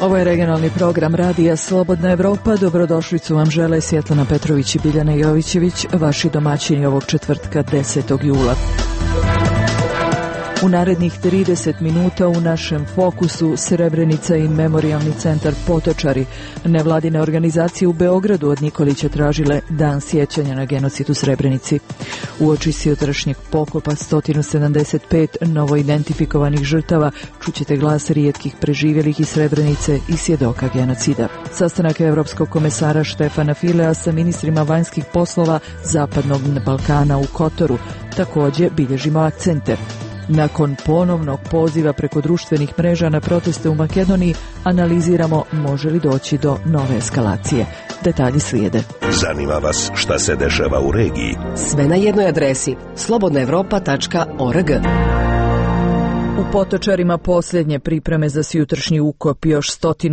Ovo je regionalni program Radija Slobodna Evropa. Dobrodošlicu vam žele Svjetlana Petrović i Biljana Jovićević, vaši domaćini ovog četvrtka 10. jula. U narednih 30 minuta u našem fokusu Srebrenica i Memorijalni centar Potočari. Nevladine organizacije u Beogradu od Nikolića tražile dan sjećanja na genocid u Srebrenici. Uoči sutrašnjeg pokopa 175 novoidentifikovanih žrtava čućete glas rijetkih preživjelih iz Srebrenice i svjedoka genocida. Sastanak Evropskog komesara Štefana Filea sa ministrima vanjskih poslova Zapadnog Balkana u Kotoru. Također bilježimo akcente. Nakon ponovnog poziva preko društvenih mreža na proteste u Makedoniji, analiziramo može li doći do nove eskalacije. Detalji slijede. Zanima vas šta se dešava u regiji? Sve na jednoj adresi slobodnaevropa.org. U Potočarima posljednje pripreme za sutrašnji ukop još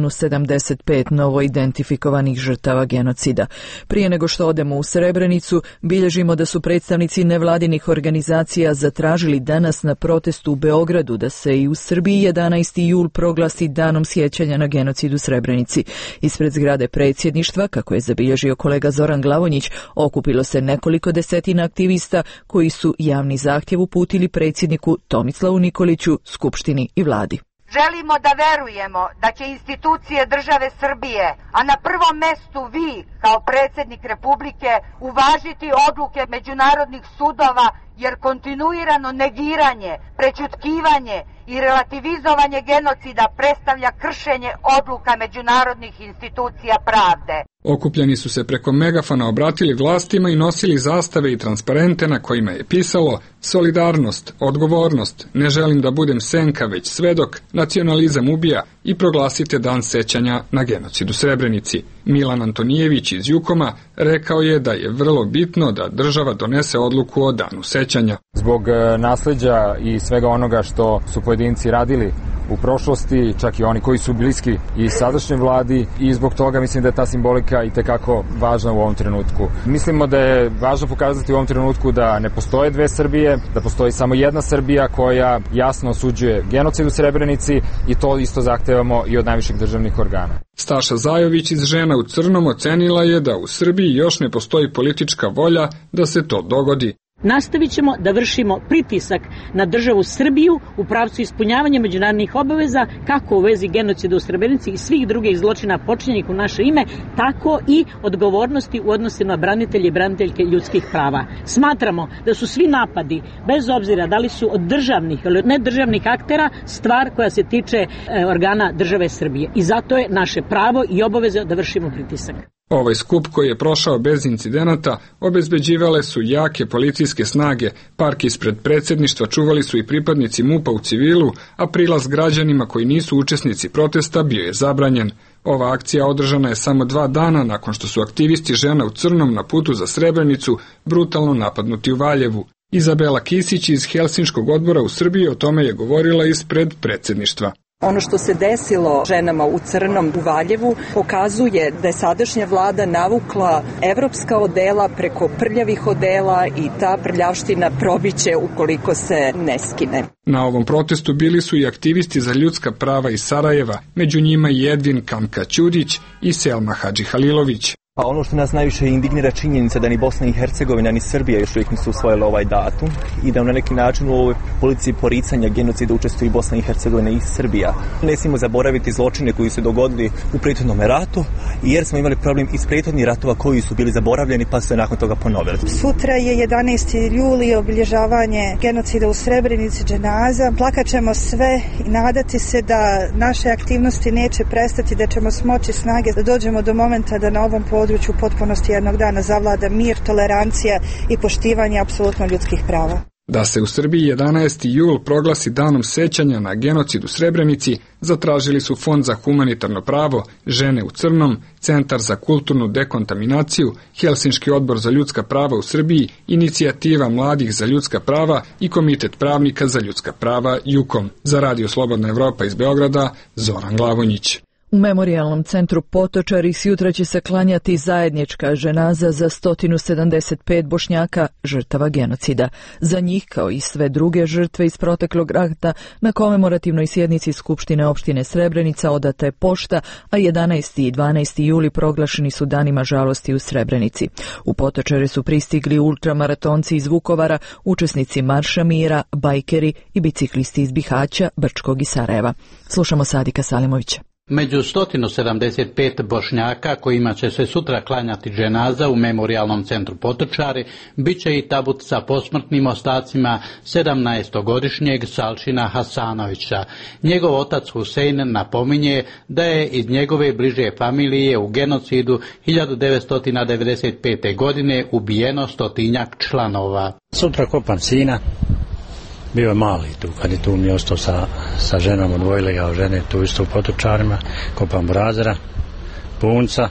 175 novoidentifikovanih žrtava genocida. Prije nego što odemo u Srebrenicu, bilježimo da su predstavnici nevladinih organizacija zatražili danas na protestu u Beogradu da se i u Srbiji 11. jul proglasi danom sjećanja na genocid u Srebrenici. Ispred zgrade predsjedništva, kako je zabilježio kolega Zoran Glavonjić, okupilo se nekoliko desetina aktivista koji su javni zahtjev uputili predsjedniku Tomislavu Nikoliću, Skupštini i vladi. Želimo da verujemo da će institucije države Srbije, a na prvom mestu vi kao predsjednik Republike, uvažiti odluke međunarodnih sudova, jer kontinuirano negiranje, prećutkivanje i relativizovanje genocida predstavlja kršenje odluka međunarodnih institucija pravde. Okupljeni su se preko megafona obratili vlastima i nosili zastave i transparente na kojima je pisalo solidarnost, odgovornost, ne želim da budem senka već svedok, nacionalizam ubija i proglasite dan sećanja na genocid u Srebrenici. Milan Antonijević iz Jukoma rekao je da je vrlo bitno da država donese odluku o danu sećanja. Zbog nasleđa i svega onoga što su pojedinci radili u prošlosti, čak i oni koji su bliski i sadašnjoj vladi, i zbog toga mislim da je ta simbolika i tekako važna u ovom trenutku. Mislimo da je važno pokazati u ovom trenutku da ne postoje dve Srbije, da postoji samo jedna Srbija koja jasno osuđuje genocid u Srebrenici i to isto zahtevamo i od najviših državnih organa. Staša Zajović iz Žena u crnom ocenila je da u Srbiji još ne postoji politička volja da se to dogodi. Nastavit ćemo da vršimo pritisak na državu Srbiju u pravcu ispunjavanja međunarodnih obaveza, kako u vezi genocida u Srebrenici i svih drugih zločina počinjenih u naše ime, tako i odgovornosti u odnosu na branitelje i braniteljke ljudskih prava. Smatramo da su svi napadi, bez obzira da li su od državnih ili od nedržavnih aktera, stvar koja se tiče organa države Srbije. I zato je naše pravo i obaveza da vršimo pritisak. Ovaj skup koji je prošao bez incidenata obezbeđivale su jake policijske snage, park ispred predsjedništva čuvali su i pripadnici MUP-a u civilu, a prilaz građanima koji nisu učesnici protesta bio je zabranjen. Ova akcija održana je samo 2 dana nakon što su aktivisti Žena u crnom na putu za Srebrenicu brutalno napadnuti u Valjevu. Izabela Kisić iz Helsinškog odbora u Srbiji o tome je govorila ispred predsjedništva. Ono što se desilo ženama u crnom u Valjevu pokazuje da je sadašnja vlada navukla evropska odela preko prljavih odela i ta prljavština probiće ukoliko se ne skine. Na ovom protestu bili su i aktivisti za ljudska prava iz Sarajeva, među njima i Edvin Kamka Ćudić i Selma Hadžihalilović. Pa ono što nas najviše indignira činjenica da ni Bosna i Hercegovina ni Srbija još uvijek nisu usvojile ovaj datum i da na neki način u ovoj policiji poricanja genocida učestvuju i Bosna i Hercegovina i Srbija. Ne smijemo zaboraviti zločine koji su dogodili u prethodnom ratu, jer smo imali problem iz prethodnih ratova koji su bili zaboravljeni pa su se nakon toga ponovili. Sutra je 11. juli, obilježavanje genocida u Srebrenici, dženaza. Plakat ćemo sve i nadati se da naše aktivnosti neće prestati, da ćemo smoći snage da dođemo do momenta da na ovom području u potpunosti jednog dana zavlada mir, tolerancija i poštivanje apsolutno ljudskih prava. Da se u Srbiji 11. jul proglasi danom sećanja na genocid u Srebrenici, zatražili su Fond za humanitarno pravo, Žene u crnom, Centar za kulturnu dekontaminaciju, Helsinški odbor za ljudska prava u Srbiji, Inicijativa mladih za ljudska prava i Komitet pravnika za ljudska prava Jukom. Za Radio Slobodna Evropa iz Beograda, Zoran Glavonjić. U memorijalnom centru Potočari sjutra će se klanjati zajednička ženaza za 175 Bošnjaka žrtava genocida. Za njih, kao i sve druge žrtve iz proteklog rata, na komemorativnoj sjednici Skupštine opštine Srebrenica odata je pošta, a 11. i 12. juli proglašeni su danima žalosti u Srebrenici. U Potočare su pristigli ultramaratonci iz Vukovara, učesnici Marša mira, bajkeri i biciklisti iz Bihaća, Brčkog i Sarajeva. Slušamo Sadika Salimovića. Među 175 Bošnjaka kojima će se sutra klanjati dženaza u memorijalnom centru Potočari bit će i tabut sa posmrtnim ostacima 17-godišnjeg Salšina Hasanovića. Njegov otac Husein napominje da je iz njegove bliže familije u genocidu 1995. godine ubijeno 100-tinjak članova. Sutra kopam sina. Bio je mali tu, kad je tu mi ostao sa ženom, odvojili ga od žene tu isto u Potočarima, kopam Burazera, Punca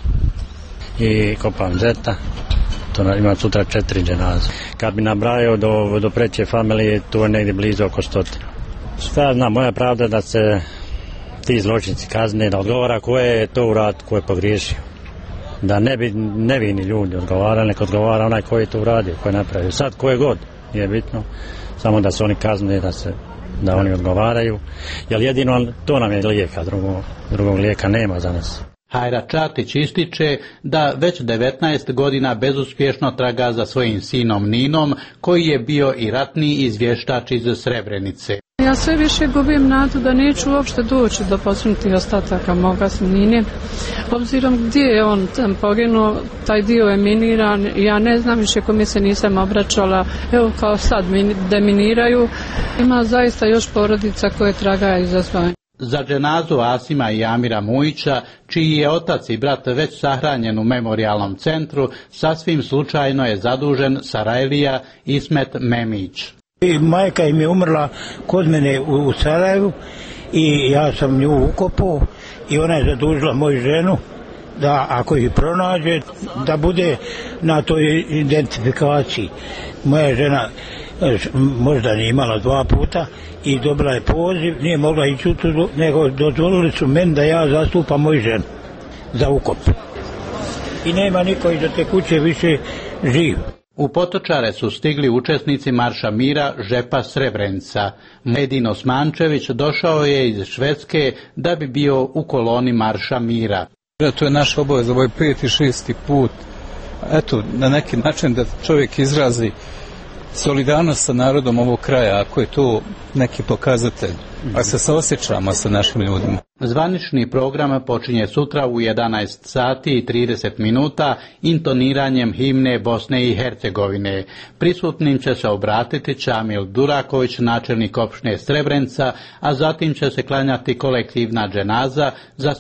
i kopam Zeta, to ima sutra 4 dženaze. Kad bi nabrajao do preće familije, tu je negdje blizu oko 100. Šta ja znam, moja pravda da se ti zločinci kazne, da odgovara ko je to uradio, ko je pogriješio. Da ne bi nevini ljudi odgovarali, nek odgovara onaj ko je to uradio, ko je napravio. Sad ko je god, je bitno. Samo da se oni kazne, da oni odgovaraju, jer jedino to nam je lijeka, drugog lijeka nema za nas. Hajra Čatić ističe da već 19 godina bezuspješno traga za svojim sinom Ninom, koji je bio i ratni izvještač iz Srebrenice. Ja sve više gubim nadu da neću uopšte doći do posmrtnih ostataka moga Nine. Obzirom gdje je on tam poginuo, taj dio je miniran, ja ne znam više kome se nisam obraćala. Evo kao sad deminiraju, ima zaista još porodica koje tragaju za svojim. Za dženazu Asima i Amira Mujića, čiji je otac i brat već sahranjen u memorijalnom centru, sasvim slučajno je zadužen Sarajlija Ismet Memić. Majka im je umrla kod mene u Sarajevu i ja sam nju ukopao i ona je zadužila moju ženu da ako ih pronađe da bude na toj identifikaciji. Moja žena možda nije imala 2 puta i dobila je poziv, nije mogla ići u tu, nego dozvolili su meni da ja zastupam moju ženu za ukop. I nema niko iza te kuće više živ. U Potočare su stigli učesnici Marša mira Žepa Srebrenica. Medin Osmančević došao je iz Švedske da bi bio u koloni Marša mira. To je naš obavez, ovo je 5. i 6. put. Eto, na neki način da čovjek izrazi solidarnost sa narodom ovog kraja, ako je to neki pokazatelj, a se saosjećamo sa našim ljudima. Zvanični program počinje sutra u 11 sati i 30 minuta intoniranjem himne Bosne i Hercegovine. Prisutnim će se obratiti Čamil Duraković, načelnik opštine Srebrenica, a zatim će se klanjati kolektivna dženaza za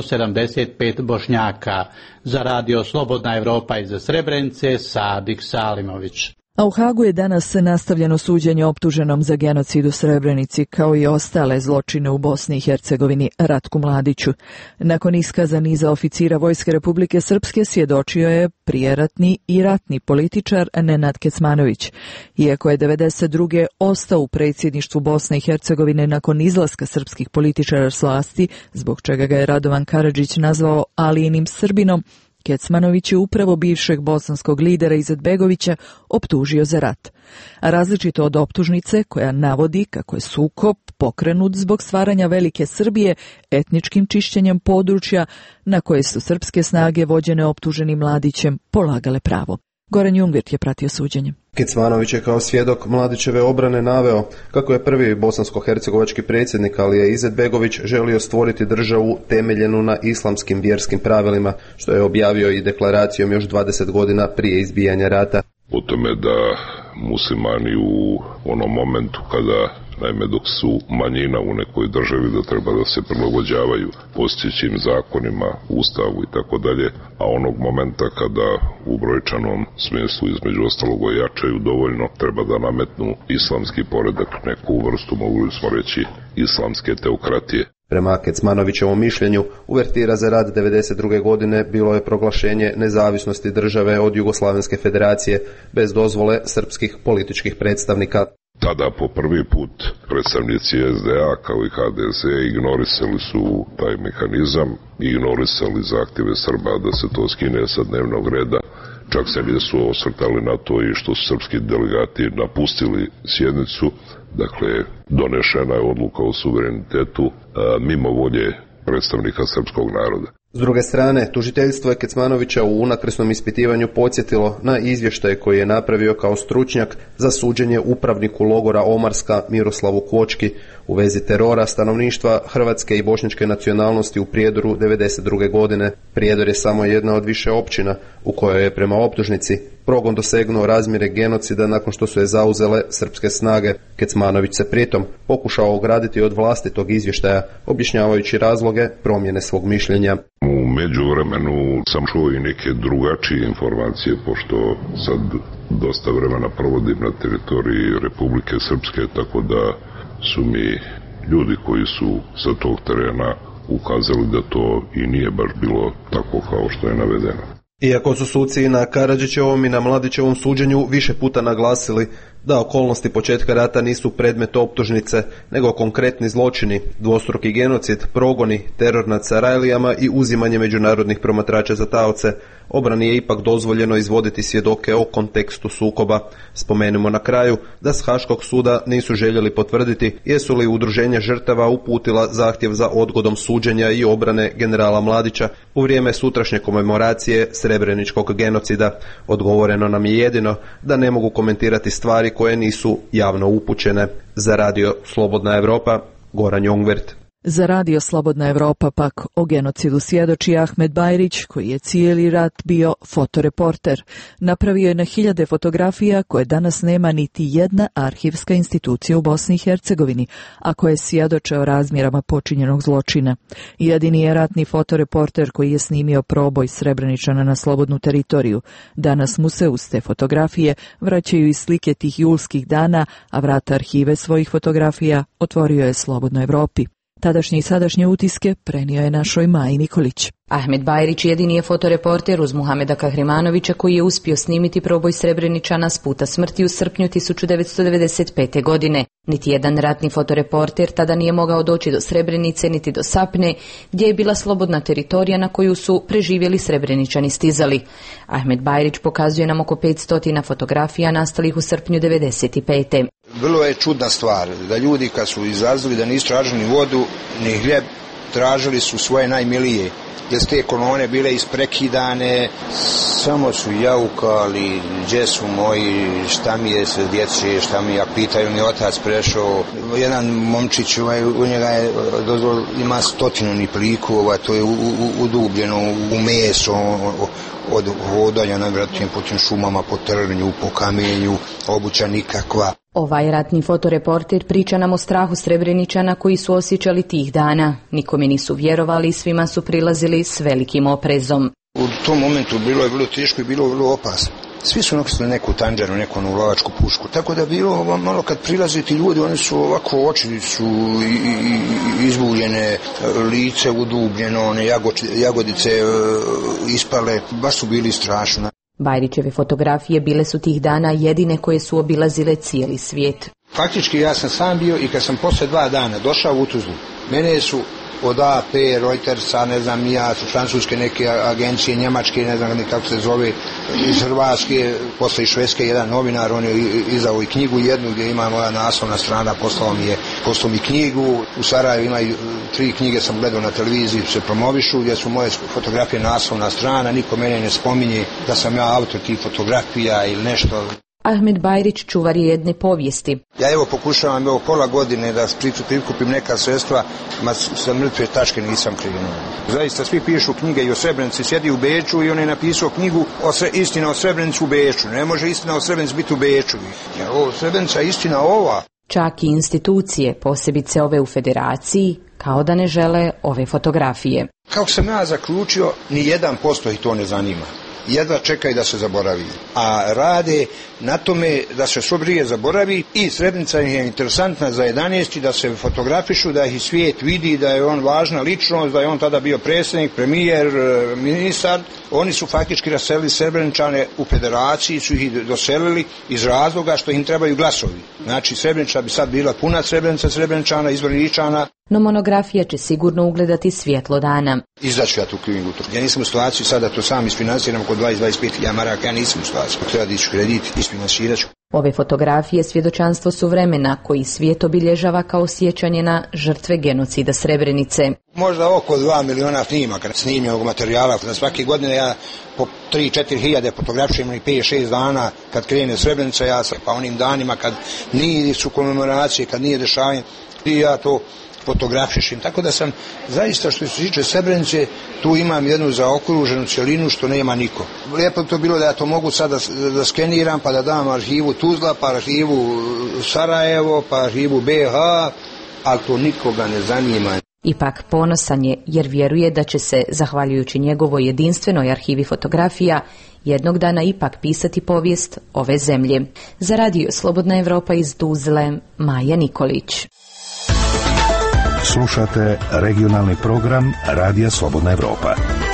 175 Bošnjaka. Za radio Slobodna Evropa iz Srebrenice, Sadik Salimović. A u Hagu je danas nastavljeno suđenje optuženom za genocid u Srebrenici, kao i ostale zločine u Bosni i Hercegovini Ratku Mladiću. Nakon iskaza niza oficira Vojske Republike Srpske svjedočio je prijeratni i ratni političar Nenad Kecmanović. Iako je 1992. ostao u predsjedništvu Bosne i Hercegovine nakon izlaska srpskih političara s vlasti, zbog čega ga je Radovan Karadžić nazvao Alijinim Srbinom, Kecmanović je upravo bivšeg bosanskog lidera Izetbegovića optužio za rat. A različito od optužnice koja navodi kako je sukob pokrenut zbog stvaranja Velike Srbije etničkim čišćenjem područja na koje su srpske snage vođene optuženim Mladićem polagale pravo. Goran Jungvert je pratio suđenje. Kecmanović je kao svjedok Mladićeve obrane naveo kako je prvi bosansko-hercegovački predsjednik Alija Izetbegović želio stvoriti državu temeljenu na islamskim vjerskim pravilima, što je objavio i deklaracijom još 20 godina prije izbijanja rata. O tome da muslimani u onom momentu kada, naime dok su manjina u nekoj državi, da treba da se prilagođavaju postojećim zakonima, ustavu i tako dalje, a onog momenta kada u brojčanom smislu između ostalog ojačaju dovoljno, treba da nametnu islamski poredak, neku vrstu, mogli smo reći, islamske teokratije. Prema Kecmanovićevom mišljenju, uvertira za rat 1992. godine bilo je proglašenje nezavisnosti države od Jugoslavenske federacije bez dozvole srpskih političkih predstavnika. Tada po prvi put predstavnici SDA kao i HDZ ignorisali su taj mehanizam i ignorisali zahtjeve Srba da se to skine sa dnevnog reda. Čak se nisu osvrtali na to i što su srpski delegati napustili sjednicu. Dakle, donešena je odluka o suverenitetu mimo volje predstavnika srpskog naroda. S druge strane, tužiteljstvo je Kecmanovića u unakrsnom ispitivanju podsjetilo na izvještaj koji je napravio kao stručnjak za suđenje upravniku logora Omarska Miroslavu Kvočki u vezi terora stanovništva hrvatske i bošnjačke nacionalnosti u Prijedoru 1992. godine. Prijedor je samo jedna od više općina u kojoj je prema optužnici progon dosegnuo razmjere genocida nakon što su je zauzele srpske snage. Kecmanović se pritom pokušao ograditi od vlastitog izvještaja, objašnjavajući razloge promjene svog mišljenja. U međuvremenu sam čuo i neke drugačije informacije, pošto sad dosta vremena provodim na teritoriji Republike Srpske, tako da su mi ljudi koji su sa tog terena ukazali da to i nije baš bilo tako kao što je navedeno. Iako su suci na Karadžićevom i na Mladićevom suđenju više puta naglasili da okolnosti početka rata nisu predmet optužnice, nego konkretni zločini, dvostruki genocid, progoni, teror nad Sarajlijama i uzimanje međunarodnih promatrača za taoce, obrani je ipak dozvoljeno izvoditi svjedoke o kontekstu sukoba. Spomenimo na kraju da s Haškog suda nisu željeli potvrditi jesu li udruženja žrtava uputila zahtjev za odgodom suđenja i obrane generala Mladića u vrijeme sutrašnje komemoracije srebreničkog genocida. Odgovoreno nam je jedino da ne mogu komentirati stvari koje nisu javno upućene. Za radio Slobodna Evropa, Goran Jongvert. Za radio Slobodna Evropa pak o genocidu svjedoči Ahmed Bajrić, koji je cijeli rat bio fotoreporter. Napravio je na hiljade fotografija koje danas nema niti jedna arhivska institucija u Bosni i Hercegovini, a koje svjedoče o razmjerama počinjenog zločina. Jedini je ratni fotoreporter koji je snimio proboj Srebreničana na slobodnu teritoriju. Danas mu se uz te fotografije vraćaju i slike tih julskih dana, a vrata arhive svojih fotografija otvorio je Slobodnoj Evropi. Tadašnje i sadašnje utiske prenio je našoj Maji Nikolić. Ahmed Bajrić jedini je fotoreporter uz Muhameda Kahrimanovića koji je uspio snimiti proboj Srebreničana s puta smrti u srpnju 1995. godine. Niti jedan ratni fotoreporter tada nije mogao doći do Srebrenice niti do Sapne, gdje je bila slobodna teritorija na koju su preživjeli Srebreničani stizali. Ahmed Bajrić pokazuje nam oko 500 fotografija nastalih u srpnju 1995. Vrlo je čudna stvar da ljudi kad su izlazili da nisu tražili ni vodu ni hljeb, tražili su svoje najmilije. Jer te kolone bile isprekidane, samo su jaukali, gdje su moji, šta mi je se djece, šta mi ja pitaju, mi otac prešao. Jedan momčić, u njega je ima 100 pliku, to je udubljeno u meso, od hodanja najvjerojatnije po tim šumama, po trnju, po kamenju, obuća nikakva. Ovaj ratni fotoreporter priča nam o strahu Srebreničana koji su osjećali tih dana. Nikome nisu vjerovali i svima su prilazili s velikim oprezom. U tom momentu bilo je vrlo teško i bilo vrlo opasno. Svi su nosili neku tanđaru, neku lovačku pušku. Tako da bilo malo kad prilazi ti ljudi, oni su ovako, oči su izbuljene, lice udubljeno, one jagodice ispale, baš su bili strašno. Bajrićeve fotografije bile su tih dana jedine koje su obilazile cijeli svijet. Faktički ja sam sam bio i kad sam poslije 2 dana došao u Tuzlu, mene su od AP, Reutersa, ne znam ja, francuske neke agencije, njemačke, ne znam kako se zove, iz Hrvatske, posle i Švedske, jedan novinar, on je izdao i knjigu jednu gdje ima moja naslovna strana, poslao mi knjigu, u Sarajevu imaju 3 knjige, sam gledao na televiziji, se promovišu, gdje su moje fotografije naslovna strana, niko mene ne spominje da sam ja autor tih fotografija ili nešto. Ahmed Bajrić čuvar je jedne povijesti. Ja evo pokušavam pola godine da prikupim neka sredstva, ma sa mrtve tačke nisam krenuo. Zaista svi pišu knjige i o Srebrenici, sjedi u Beču i on je napisao knjigu Istina o Srebrenici u Beču. Ne može istina o Srebrenici biti u Beču. Srebrenica je istina ova. Čak i institucije, posebice ove u federaciji, kao da ne žele ove fotografije. Kako sam ja zaključio, ni 1% ih to ne zanima. jedva čekaju da se zaboravi. A rade na tome da se što prije zaboravi i Srebrenica je interesantna za 11. da se fotografišu, da ih svijet vidi, da je on važna ličnost, da je on tada bio predsjednik, premijer, ministar. Oni su faktički raselili Srebreničane u federaciji, su ih doselili iz razloga što im trebaju glasovi. Znači Srebrenica bi sad bila puna Srebrenica, Srebreničana, Izvorničana. No monografija će sigurno ugledati svjetlo dana. Izdaću ja tu knjigu. Ja nisam u situaciji sada to sam isfinanciram oko 20-25 maraka, ja nisam u situaciji. Treba dići kredit, isfinancirat ću. Ove fotografije svjedočanstvo su vremena koji svijet obilježava kao sjećanje na žrtve genocida Srebrenice. Možda oko 2 miliona snimaka snimljenog materijala. Na svake godine ja po 3-4 hiljade fotografišem i 5-6 dana kad krene Srebrenica, ja sam pa onim danima kad nije su komemoracije, kad nije dešavanje, i ja to fotografišem. Tako da sam zaista što se tiče Srebrenice, tu imam jednu zaokruženu cjelinu što nema niko. Lijepo to bilo da ja to mogu sada da skeniram pa da dam arhivu Tuzla, pa arhivu Sarajevo, pa arhivu BH, ali to nikoga ne zanima. Ipak ponosan je jer vjeruje da će se, zahvaljujući njegovoj jedinstvenoj arhivi fotografija, jednog dana ipak pisati povijest ove zemlje. Za radio Slobodna Evropa iz Tuzle, Maja Nikolić. Slušate regionalni program Radija Slobodna Evropa.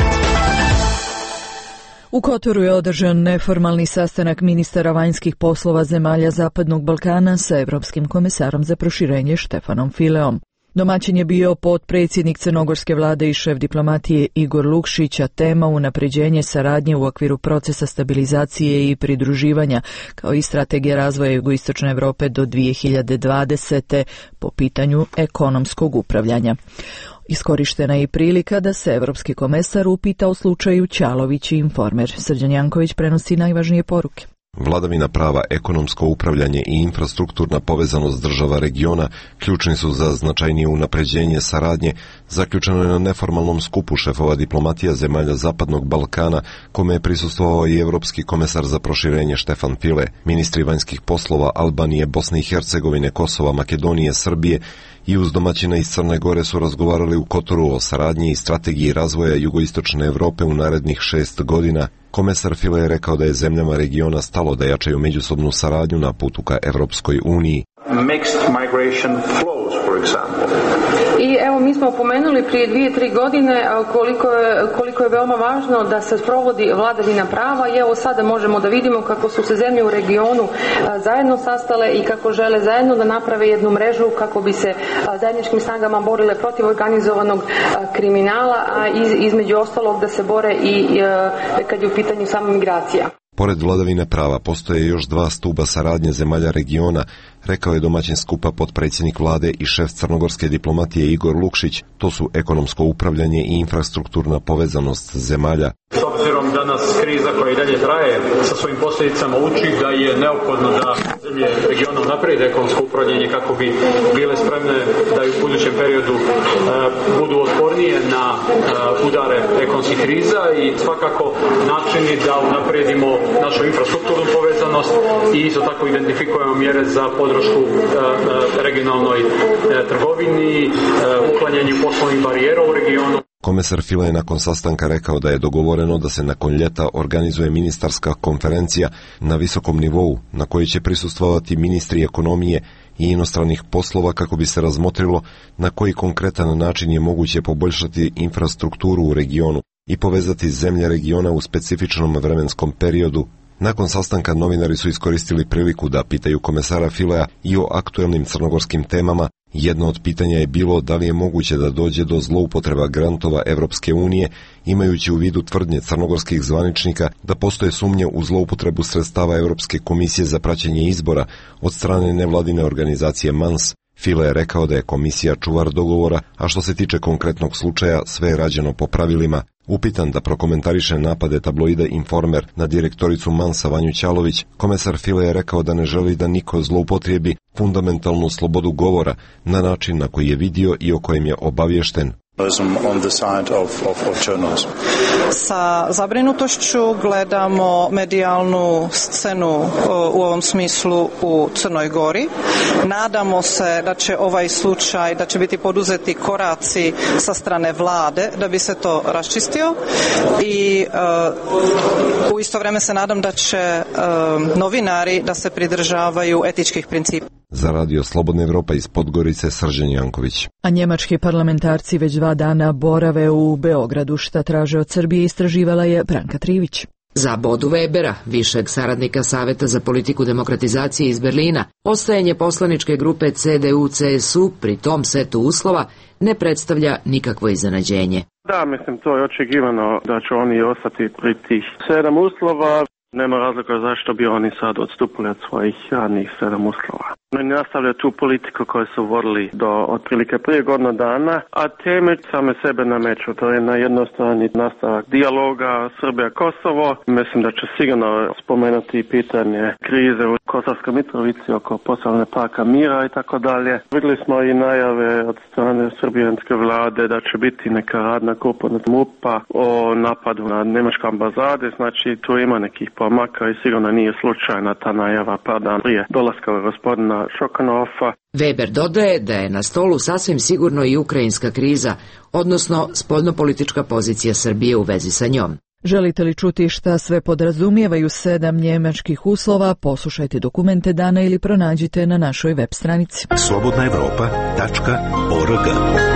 U Kotoru je održan neformalni sastanak ministara vanjskih poslova zemalja Zapadnog Balkana sa Evropskim komesarom za proširenje Štefanom Fileom. Domaćin je bio potpredsjednik crnogorske vlade i šef diplomatije Igor Lukšić, a tema unapređenje saradnje u okviru procesa stabilizacije i pridruživanja, kao i strategija razvoja jugoistočne Evrope do 2020. po pitanju ekonomskog upravljanja. Iskorištena je i prilika da se Evropski komesar upita o slučaju Ćalović i Informer. Srđan Janković prenosi najvažnije poruke. Vladavina prava, ekonomsko upravljanje i infrastrukturna povezanost država regiona ključni su za značajnije unapređenje saradnje, zaključeno je na neformalnom skupu šefova diplomatija zemalja Zapadnog Balkana, kome je prisustvovao i Evropski komesar za proširenje Štefan File. Ministri vanjskih poslova Albanije, Bosne i Hercegovine, Kosova, Makedonije, Srbije i uz domaćina iz Crne Gore su razgovarali u Kotoru o saradnji i strategiji razvoja jugoistočne Evrope u narednih 6 godina. Komesar File je rekao da je zemljama regiona stalo da jačaju međusobnu saradnju na putu ka Evropskoj uniji. Mixed migration flows, for example. I evo mi smo pomenuli prije 2-3 godine koliko je veoma važno da se sprovodi vladavina prava i evo sada možemo da vidimo kako su se zemlje u regionu zajedno sastale i kako žele zajedno da naprave jednu mrežu kako bi se zajedničkim snagama borile protiv organizovanog kriminala, a između ostalog da se bore i kad je u pitanju sama migracija. Pored vladavine prava postoje još 2 stuba saradnje zemalja regiona, rekao je domaćin skupa potpredsjednik vlade i šef crnogorske diplomatije Igor Lukšić. To su ekonomsko upravljanje i infrastrukturna povezanost zemalja. S obzirom da nas kriza koja i dalje traje sa svojim posljedicama uči da je neophodno da zemlje regiona naprede ekonomsko upravljanje kako bi bile spremne da u budućem periodu budu otpornije na udare ekonomskih kriza i svakako načini da unapredimo našu infrastrukturnu povezanost i isto tako identifikujemo mjere za podršku regionalnoj trgovini, uklanjanju poslovnih barijera u regionu. Komesar File je nakon sastanka rekao da je dogovoreno da se nakon ljeta organizuje ministarska konferencija na visokom nivou na kojoj će prisustvovati ministri ekonomije i inostranih poslova kako bi se razmotrilo na koji konkretan način je moguće poboljšati infrastrukturu u regionu i povezati zemlje regiona u specifičnom vremenskom periodu. Nakon sastanka novinari su iskoristili priliku da pitaju komesara Filea i o aktuelnim crnogorskim temama. Jedno od pitanja je bilo da li je moguće da dođe do zloupotreba grantova Evropske unije, imajući u vidu tvrdnje crnogorskih zvaničnika da postoje sumnje u zloupotrebu sredstava Europske komisije za praćenje izbora od strane nevladine organizacije MANS. File je rekao da je komisija čuvar dogovora, a što se tiče konkretnog slučaja, sve je rađeno po pravilima. Upitan da prokomentariše napade tabloida Informer na direktoricu Mansa Vanju Ćalović, komesar File je rekao da ne želi da niko zloupotrijebi fundamentalnu slobodu govora na način na koji je vidio i o kojem je obaviješten. Sa zabrinutošću gledamo medijalnu scenu u ovom smislu u Crnoj Gori. Nadamo se da će ovaj slučaj, da će biti poduzeti koraci sa strane vlade da bi se to raščistio i u isto vrijeme se nadam da će novinari da se pridržavaju etičkih principa. Za Radio Slobodna Evropa iz Podgorice Srđan Janković. A njemački parlamentarci već 2 dana borave u Beogradu. Šta traže od Srbije istraživala je Branka Trivić. Za Bodu Webera, višeg saradnika Saveta za politiku demokratizacije iz Berlina, ostajanje poslaničke grupe CDU-CSU pri tom setu uslova ne predstavlja nikakvo iznenađenje. Da, mislim, to je očekivano da će oni ostati pri tih 7 uslova. Nema razloga zašto bi oni sad odstupili od svojih radnih 7 uslova. Oni nastavljaju tu politiku koju su vodili do otprilike prije godinu dana, a teme same sebe nameću. To je na jednoj strani nastavak dijaloga Srbija-Kosovo. Mislim da će sigurno spomenuti pitanje krize u Kosovskoj Mitrovici oko poslovne parka mira i tako dalje. Vidjeli smo i najave od strane srbijanske vlade da će biti neka radna grupa od MUP-a o napadu na njemačke ambasade. Znači tu ima nekih pomaka i sigurno nije slučajna ta najava par dana prije dolaska gospodina Šokanova. Weber dodaje da je na stolu sasvim sigurno i ukrajinska kriza, odnosno spoljnopolitička pozicija Srbije u vezi sa njom. Želite li čuti šta sve podrazumijevaju 7 njemačkih uslova? Poslušajte dokumente dana ili pronađite na našoj web stranici. slobodnaevropa.org.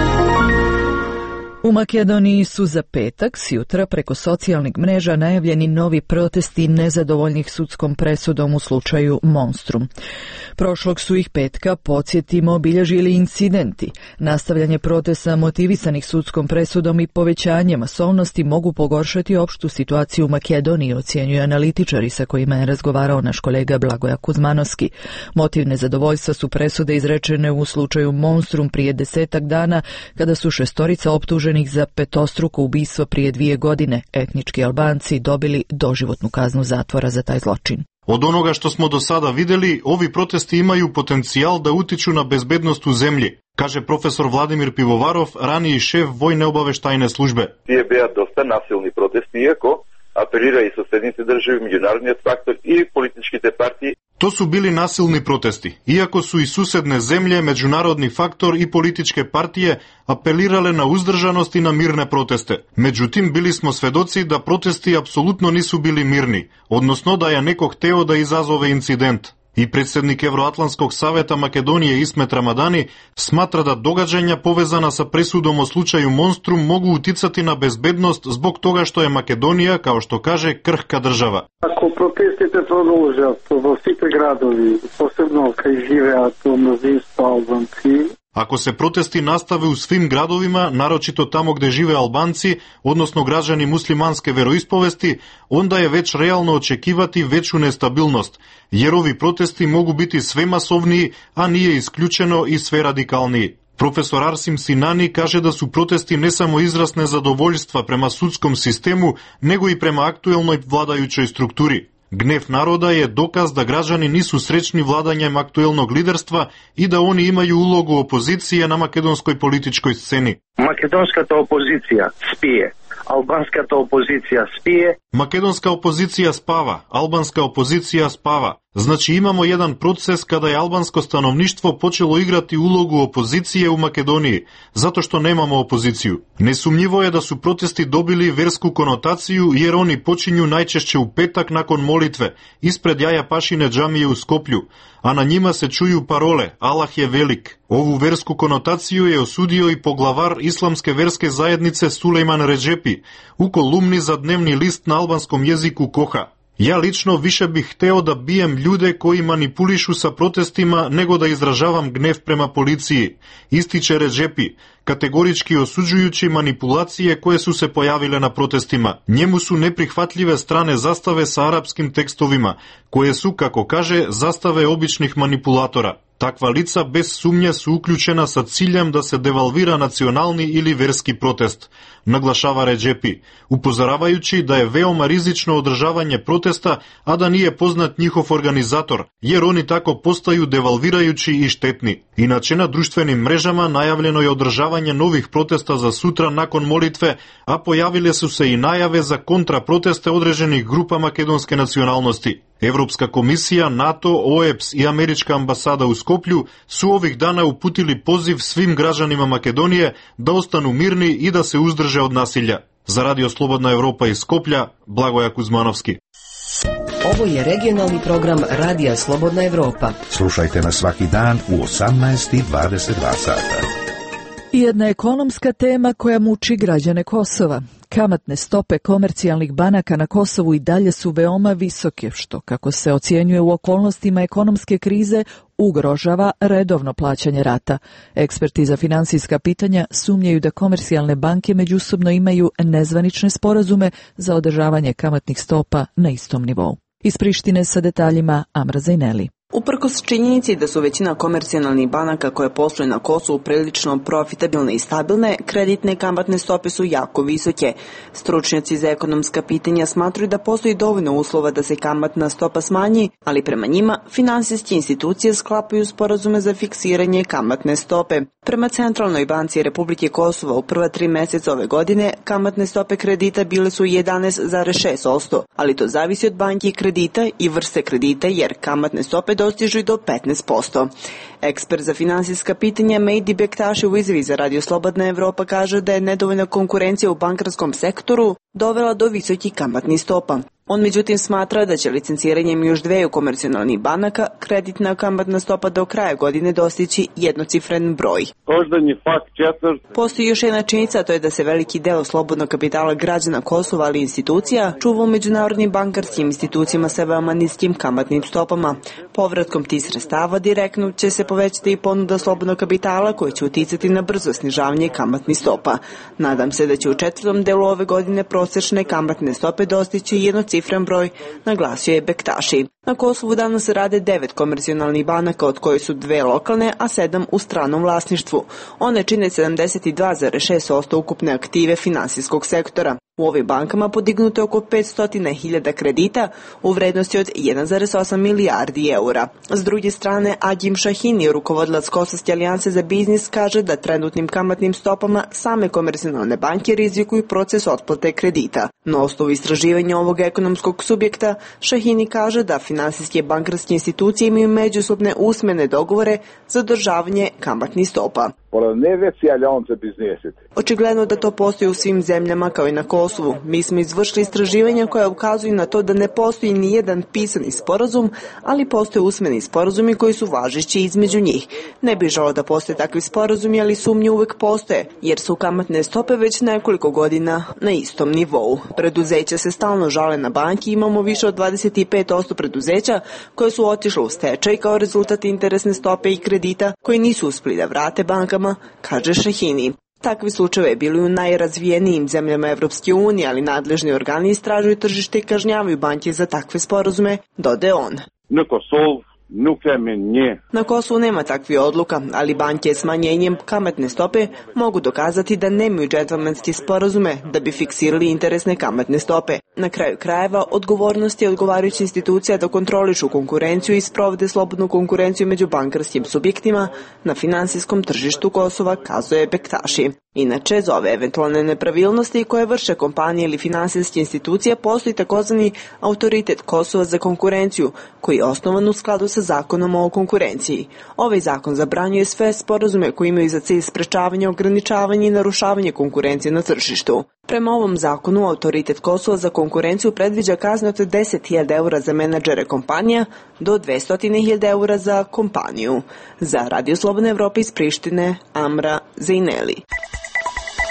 U Makedoniji su za petak sjutra preko socijalnih mreža najavljeni novi protesti nezadovoljnih sudskom presudom u slučaju Monstrum. Prošlog su ih petka, podsjetimo, obilježili incidenti. Nastavljanje protesta motivisanih sudskom presudom i povećanje masovnosti mogu pogoršati opštu situaciju u Makedoniji, ocjenjuju analitičari sa kojima je razgovarao naš kolega Blagoja Kuzmanovski. Motiv nezadovoljstva su presude izrečene u slučaju Monstrum prije 10 dana, kada su 6 optuženih za petostruko ubistvo prije 2 godine. Etnički Albanci dobili doživotnu kaznu zatvora za taj zločin. Od onoga što smo do sada videli, ovi protesti imaju potencijal da utiču na bezbednost u zemlji, kaže profesor Vladimir Pivovarov, raniji šef Vojne obaveštajne službe. Tije bija dosta nasilni protesti, iako apelira i susednice državi, međunarodni faktor i političke partije. To su bili nasilni protesti, iako su i susedne zemlje, međunarodni faktor i političke partije apelirale na uzdržanost i na mirne proteste. Međutim, bili smo svedoci da protesti apsolutno nisu bili mirni, odnosno da je neko hteo da izazove incident. I predsjednik Evroatlantskog saveta Makedonije Ismet Ramadani smatra da događanja povezana sa presudom o slučaju Monstrum mogu uticati na bezbednost zbog toga što je Makedonija, kao što kaže, krhka država. Ako protestite продолжат во сите градови, посебно кај живеат мнозинство Албанци, Ako se protesti nastave u svim gradovima, naročito tamo gde žive Albanci, odnosno građani muslimanske veroispovesti, onda je već realno očekivati veću nestabilnost, jer ovi protesti mogu biti sve masovniji, a nije isključeno i sve radikalniji. Profesor Arsim Sinani kaže da su protesti ne samo izraz nezadovoljstva prema sudskom sistemu, nego i prema aktuelnoj vladajućoj strukturi. Gnev naroda je dokaz da građani nisu srećni vladanjem aktuelnog liderstva i da oni imaju ulogu opozicije na makedonskoj političkoj sceni. Македонската опозиција спие, албанската опозиција спие. Makedonska opozicija spava, albanska opozicija spava. Znači imamo jedan proces kada je albansko stanovništvo počelo igrati ulogu opozicije u Makedoniji, zato što nemamo opoziciju. Nesumnjivo je da su protesti dobili versku konotaciju jer oni počinju najčešće u petak nakon molitve, ispred Jaja Pašine džamije u Skoplju, a na njima se čuju parole Allah je velik. Ovu versku konotaciju je osudio i poglavar islamske verske zajednice Sulejman Redžepi u kolumni za dnevni list na albanskom jeziku Koha. Ja lično više bih hteo da bijem ljude koji manipulišu sa protestima nego da izražavam gnev prema policiji, ističe Redžepi, kategorički osuđujući manipulacije koje su se pojavile na protestima. Njemu su neprihvatljive strane zastave sa arapskim tekstovima, koje su, kako kaže, zastave običnih manipulatora. Takva lica bez sumnje su uključena sa ciljem da se devalvira nacionalni ili verski protest, naglašava Redžepi, upozoravajući da je veoma rizično održavanje protesta, a da nije poznat njihov organizator, jer oni tako postaju devalvirajući i štetni. Inače, na društvenim mrežama najavljeno je održavanje novih protesta za sutra nakon molitve, a pojavile su se i najave za kontraproteste određenih grupa makedonske nacionalnosti. Evropska komisija, NATO, OEBS i američka ambasada u Skoplju su ovih dana uputili poziv svim građanima Makedonije da ostanu mirni i da se uzdrže od nasilja. Za Radio Slobodna Evropa iz Skoplja, Blagoja Kuzmanovski. Ovo je regionalni program Radija Slobodna Evropa. Slušajte nas svaki dan u 18:22 sata. I jedna ekonomska tema koja muči građane Kosova. Kamatne stope komercijalnih banaka na Kosovu i dalje su veoma visoke, što, kako se ocjenjuje u okolnostima ekonomske krize, ugrožava redovno plaćanje rata. Eksperti za finansijska pitanja sumnjaju da komercijalne banke međusobno imaju nezvanične sporazume za održavanje kamatnih stopa na istom nivou. Iz Prištine sa detaljima Amra Zajneli. Uprkos činjenici da su većina komercijalnih banaka koje posluju na Kosovu prilično profitabilne i stabilne, kreditne kamatne stope su jako visoke. Stručnjaci za ekonomska pitanja smatruju da postoji dovoljno uslova da se kamatna stopa smanji, ali prema njima finansijske institucije sklapaju sporazume za fiksiranje kamatne stope. Prema Centralnoj banci Republike Kosova u prva 3 meseca ove godine kamatne stope kredita bile su 11,6%, ali to zavisi od banke i kredita i vrste kredita jer kamatne stope dostižu i do 15%. Ekspert za finansijska pitanja Mejdi Bektaši u izjavi za Radio Slobodna Evropa kaže da je nedovoljna konkurencija u bankarskom sektoru dovela do visokih kamatnih stopa. On međutim smatra da će licenciranjem još 2 komercijalnih banaka kreditna kamatna stopa do kraja godine dostići jednocifren broj. Postoji još jedna činjenica, to je da se veliki deo slobodnog kapitala građana Kosova, ali institucija, čuva u međunarodnim bankarskim institucijama sa veoma niskim kamatnim stopama. Povratkom tih sredstava direktno će se povećati i ponuda slobodnog kapitala koja će uticati na brzo snižavanje kamatnih stopa. Nadam se da će u 4. delu ove godine prosečne kamatne stope dostići jednocifren broj, naglasio je Bektaši. Na Kosovu danas rade 9 komercijalnih banaka, od koje su 2 lokalne, a 7 u stranom vlasništvu. One čine 72,6% ukupne aktive finansijskog sektora. U ovim bankama podignuto je oko 500.000 kredita u vrednosti od 1,8 milijardi eura. S druge strane, Agim Šahini, rukovodilac Kosovske alijanse za biznis, kaže da trenutnim kamatnim stopama same komercijalne banke rizikuju proces otplate kredita. Na osnovu istraživanja ovog ekonomskog subjekta, Šahini kaže da finansijske bankarske institucije imaju međusobne usmene dogovore za održavanje kamatnih stopa. Očigledno da to postoji u svim zemljama kao i na Kosovu. Mi smo izvršili istraživanja koja ukazuju na to da ne postoji ni jedan pisani sporazum, ali postoje usmeni sporazumi koji su važeći između njih. Ne bi želeo da postoje takvi sporazumi, ali sumnje uvek postoje, jer su kamatne stope već nekoliko godina na istom nivou. Preduzeća se stalno žale na banki, imamo više od 25% preduzeća koje su otišle u stečaj kao rezultat interesne stope i kredita koji nisu uspeli da vrate bankama, kaže Šahini. Takvi slučajevi bili u najrazvijenijim zemljama Evropske unije, ali nadležni organi istražuju tržište i kažnjavaju banke za takve sporazume, dodaje on. Na Kosovu nema takvih odluka, ali banke smanjenjem kamatne stope mogu dokazati da nemaju džentlmenske sporazume da bi fiksirali interesne kamatne stope. Na kraju krajeva, odgovornost je odgovarajuća institucija da kontrolišu konkurenciju i sprovode slobodnu konkurenciju među bankarskim subjektima na finansijskom tržištu Kosova, kazuje Bektaši. Inače, za ove eventualne nepravilnosti koje vrše kompanije ili finansijske institucije postoji takozvani autoritet Kosova za konkurenciju, koji je osnovan u skladu sa zakonom o konkurenciji. Ovaj zakon zabranjuje sve sporazume koji imaju za cilj sprečavanje, ograničavanje i narušavanje konkurencije na tržištu. Prema ovom zakonu, autoritet Kosova za konkurenciju predviđa kazne od 10.000 eura za menadžere kompanija do 200.000 eura za kompaniju. Za Radio Slobodna Evropa iz Prištine, Amra Zajneli.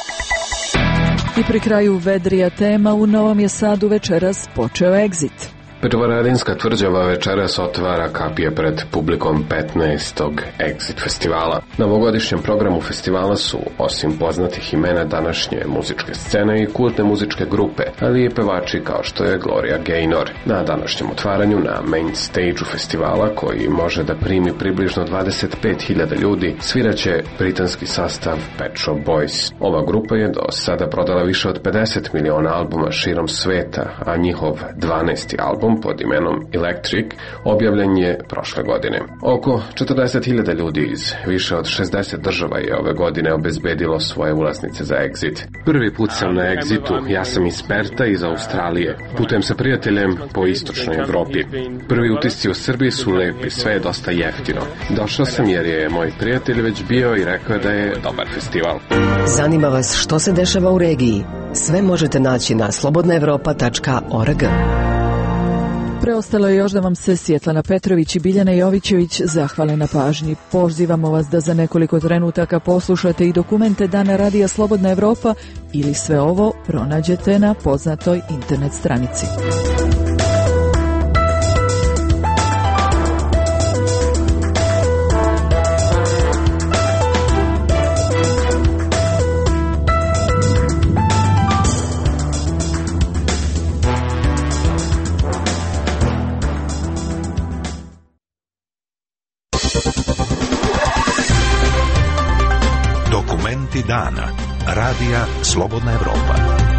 I pri kraju vedrija tema, u Novom je Sadu večeras počeo Exit. Petrovaradinska tvrđava večeras otvara kapije pred publikom 15. Exit festivala. Na ovogodišnjem programu festivala su, osim poznatih imena današnje muzičke scene, i kultne muzičke grupe, ali i pevači kao što je Gloria Gaynor. Na današnjem otvaranju na main stage-u festivala, koji može da primi približno 25.000 ljudi, sviraće britanski sastav Pet Shop Boys. Ova grupa je do sada prodala više od 50 miliona albuma širom sveta, a njihov 12. album pod imenom Electric objavljen je prošle godine. Oko 40.000 ljudi iz više od 60 država je ove godine obezbedilo svoje ulaznice za Exit. Prvi put sam na Exitu, ja sam iz Perta iz Australije. Putujem sa prijateljem po istočnoj Evropi. Prvi utisci u Srbiji su lepi, sve je dosta jeftino. Došao sam jer je moj prijatelj već bio i rekao da je dobar festival. Zanima vas što se dešava u regiji? Sve možete naći na slobodnaevropa.org. Preostalo je još da vam se Svjetlana Petrović i Biljana Jovićević zahvale na pažnji. Pozivamo vas da za nekoliko trenutaka poslušate i dokumente Dana Radija Slobodna Evropa ili sve ovo pronađete na poznatoj internet stranici. Dokumenti dana. Radija Slobodna Evropa.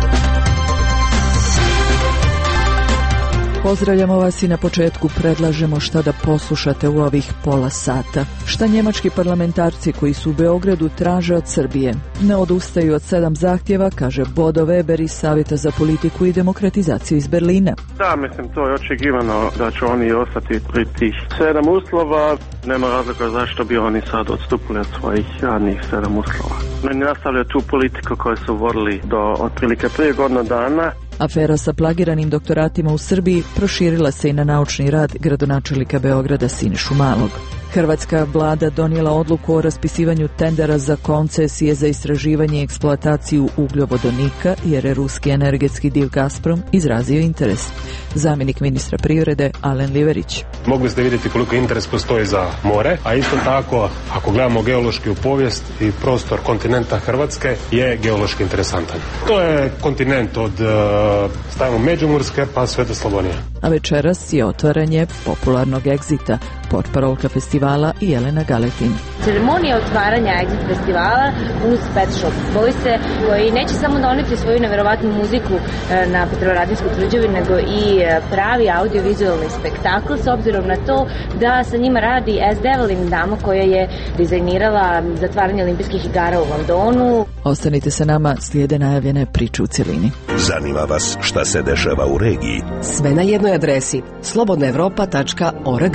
Pozdravljamo vas i na početku predlažemo šta da poslušate u ovih pola sata. Šta njemački parlamentarci koji su u Beogradu traže od Srbije? Ne odustaju od 7 zahtjeva, kaže Bodo Weber iz Savjeta za politiku i demokratizaciju iz Berlina. Da, mislim, to je očekivano da će oni ostati pri tih 7 uslova. Nema razloga zašto bi oni sad odstupili od svojih radnih 7 uslova. Oni nastavljaju tu politiku koju su vodili do otprilike prije godinu dana. Afera sa plagiranim doktoratima u Srbiji proširila se i na naučni rad gradonačelnika Beograda Sinišu Malog. Hrvatska vlada donijela odluku o raspisivanju tendera za koncesije za istraživanje i eksploataciju ugljovodonika jer je ruski energetski div Gazprom izrazio interes. Zamjenik ministra privrede Alen Liverić. Mogli ste vidjeti koliko interes postoji za more, a isto tako ako gledamo geološki u povijest i prostor kontinenta Hrvatske je geološki interesantan. To je kontinent od stavimo Međimurske pa sve do Slavonije. A večeras je otvaranje popularnog Exita, portparolka festivala i Jelena Galetin. Ceremonija otvaranja Exit festivala uz Pet Shop Boyse, koji neće samo doneti svoju neverovatnu muziku na Petrovaradinskoj tvrđavi, nego i pravi audiovizualni spektakl, s obzirom na to da sa njima radi S. Devlin, dama koja je dizajnirala zatvaranje olimpijskih igara u Londonu. Ostanite sa nama, slijede najavljene priče u cjelini. Zanima vas šta se dešava u regiji? Sve na jednoj adresi slobodnaevropa.org.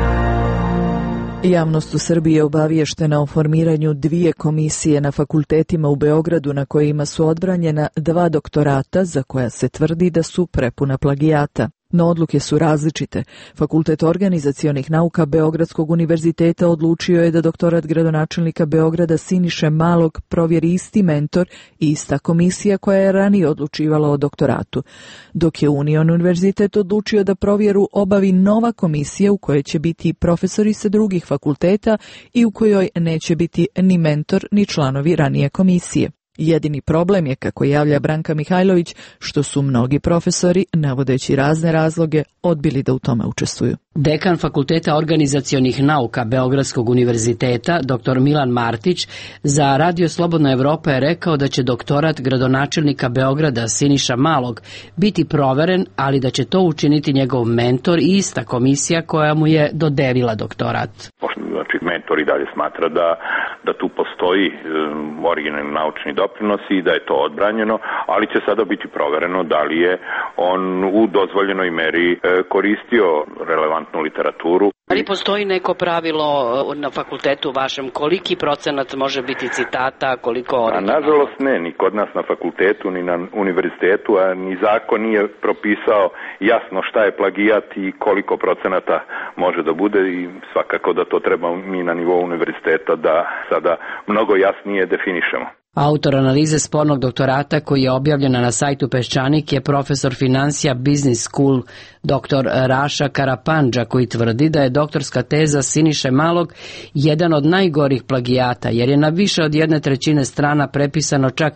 Javnost u Srbiji je obaviještena o formiranju 2 komisije na fakultetima u Beogradu na kojima su odbranjena 2 doktorata za koja se tvrdi da su prepuna plagijata. No odluke su različite. Fakultet organizacionih nauka Beogradskog univerziteta odlučio je da doktorat gradonačelnika Beograda Siniše Malog provjeri isti mentor i ista komisija koja je ranije odlučivala o doktoratu, dok je Union univerzitet odlučio da provjeru obavi nova komisija u kojoj će biti profesori sa drugih fakulteta i u kojoj neće biti ni mentor ni članovi ranije komisije. Jedini problem je, kako javlja Branka Mihajlović, što su mnogi profesori, navodeći razne razloge, odbili da u tome učestvuju. Dekan Fakulteta organizacionih nauka Beogradskog univerziteta, dr. Milan Martić, za Radio Slobodna Evropa je rekao da će doktorat gradonačelnika Beograda Siniša Malog biti proveren, ali da će to učiniti njegov mentor i ista komisija koja mu je dodelila doktorat. Znači, mentor i dalje smatra da tu postoji originalni naučni doprinos i da je to odbranjeno, ali će sada biti provereno da li je on u dozvoljenoj meri koristio relevantnu literaturu. Ali postoji neko pravilo na fakultetu vašem, koliki procenat može biti citata, koliko originalno? Nažalost ne, ni kod nas na fakultetu, ni na univerzitetu, a ni zakon nije propisao jasno šta je plagijat i koliko procenata može da bude i svakako da to treba mi na nivou univerziteta da sada mnogo jasnije definišemo. Autor analize spornog doktorata koji je objavljena na sajtu Peščanik je profesor financija Business School Dr. Raša Karapandža, koji tvrdi da je doktorska teza Siniše Malog jedan od najgorih plagijata, jer je na više od 1/3 strana prepisano čak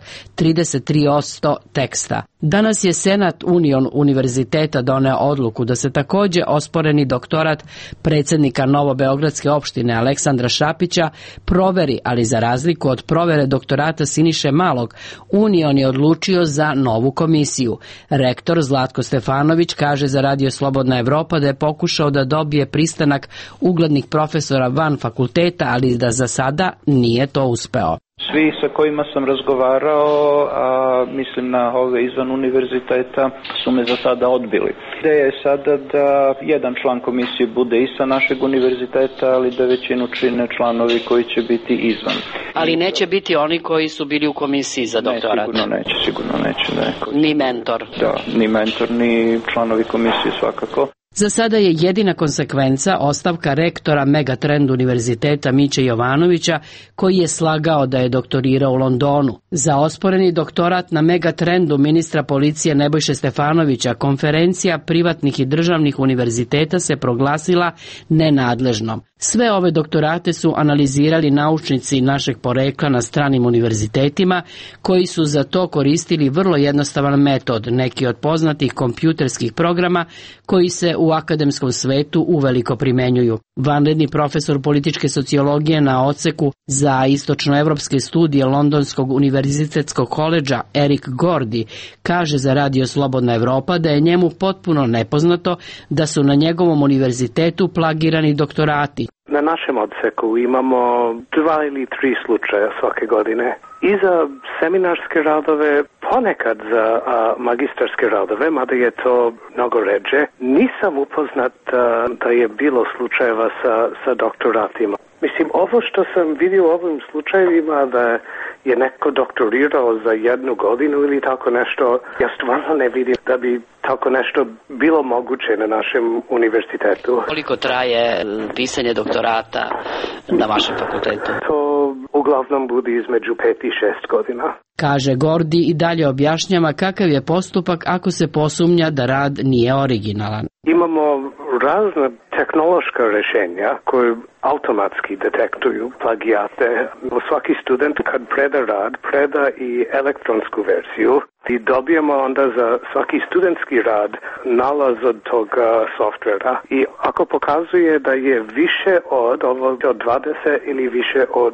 33% teksta. Danas je Senat Union univerziteta doneo odluku da se takođe osporeni doktorat predsjednika Novobeogradske opštine Aleksandra Šapića proveri, ali za razliku od provere doktorata Siniše Malog, Union je odlučio za novu komisiju. Rektor Zlatko Stefanović kaže za Radio Slobodna Evropa da je pokušao da dobije pristanak uglednih profesora van fakulteta, ali da za sada nije to uspeo. Svi sa kojima sam razgovarao, a mislim na ove izvan univerziteta, su me za sada odbili. Ideja je sada da jedan član komisije bude i sa našeg univerziteta, ali da većinu čine članovi koji će biti izvan. Ali neće biti oni koji su bili u komisiji za doktorat? Sigurno neće. Ne. Ni mentor? Da, ni mentor, ni članovi komisije svakako. Za sada je jedina konsekvenca ostavka rektora Megatrend univerziteta Miće Jovanovića, koji je slagao da je doktorirao u Londonu. Za osporeni doktorat na Megatrendu ministra policije Nebojše Stefanovića konferencija privatnih i državnih univerziteta se proglasila nenadležnom. Sve ove doktorate su analizirali naučnici našeg porekla na stranim univerzitetima, koji su za to koristili vrlo jednostavan metod, neki od poznatih kompjuterskih programa koji se u akademskom svetu uveliko primenjuju. Vanredni profesor političke sociologije na odseku za istočnoevropske studije Londonskog univerzitetskog koledža Erik Gordy kaže za Radio Slobodna Evropa da je njemu potpuno nepoznato da su na njegovom univerzitetu plagirani doktorati. Na našem odseku imamo 2 ili 3 slučaja svake godine. I za seminarske radove, ponekad za magistarske radove, mada je to mnogo ređe. Nisam upoznat da je bilo slučajeva sa doktoratima. Mislim, ovo što sam vidio u ovim slučajevima da je neko doktorirao za 1 godinu ili tako nešto, ja stvarno ne vidim da bi tako nešto bilo moguće na našem univerzitetu. Koliko traje pisanje doktorata na vašem fakultetu? To uglavnom bude između 5 i 6 godina. Kaže Gordi i dalje objašnjava kakav je postupak ako se posumnja da rad nije originalan. Imamo razna tehnološka rješenja koje automatski detektuju plagijate. Svaki student kad preda rad, preda i elektronsku verziju i dobijemo onda za svaki studentski rad nalaz od toga softvera. I ako pokazuje da je više od 20 ili više od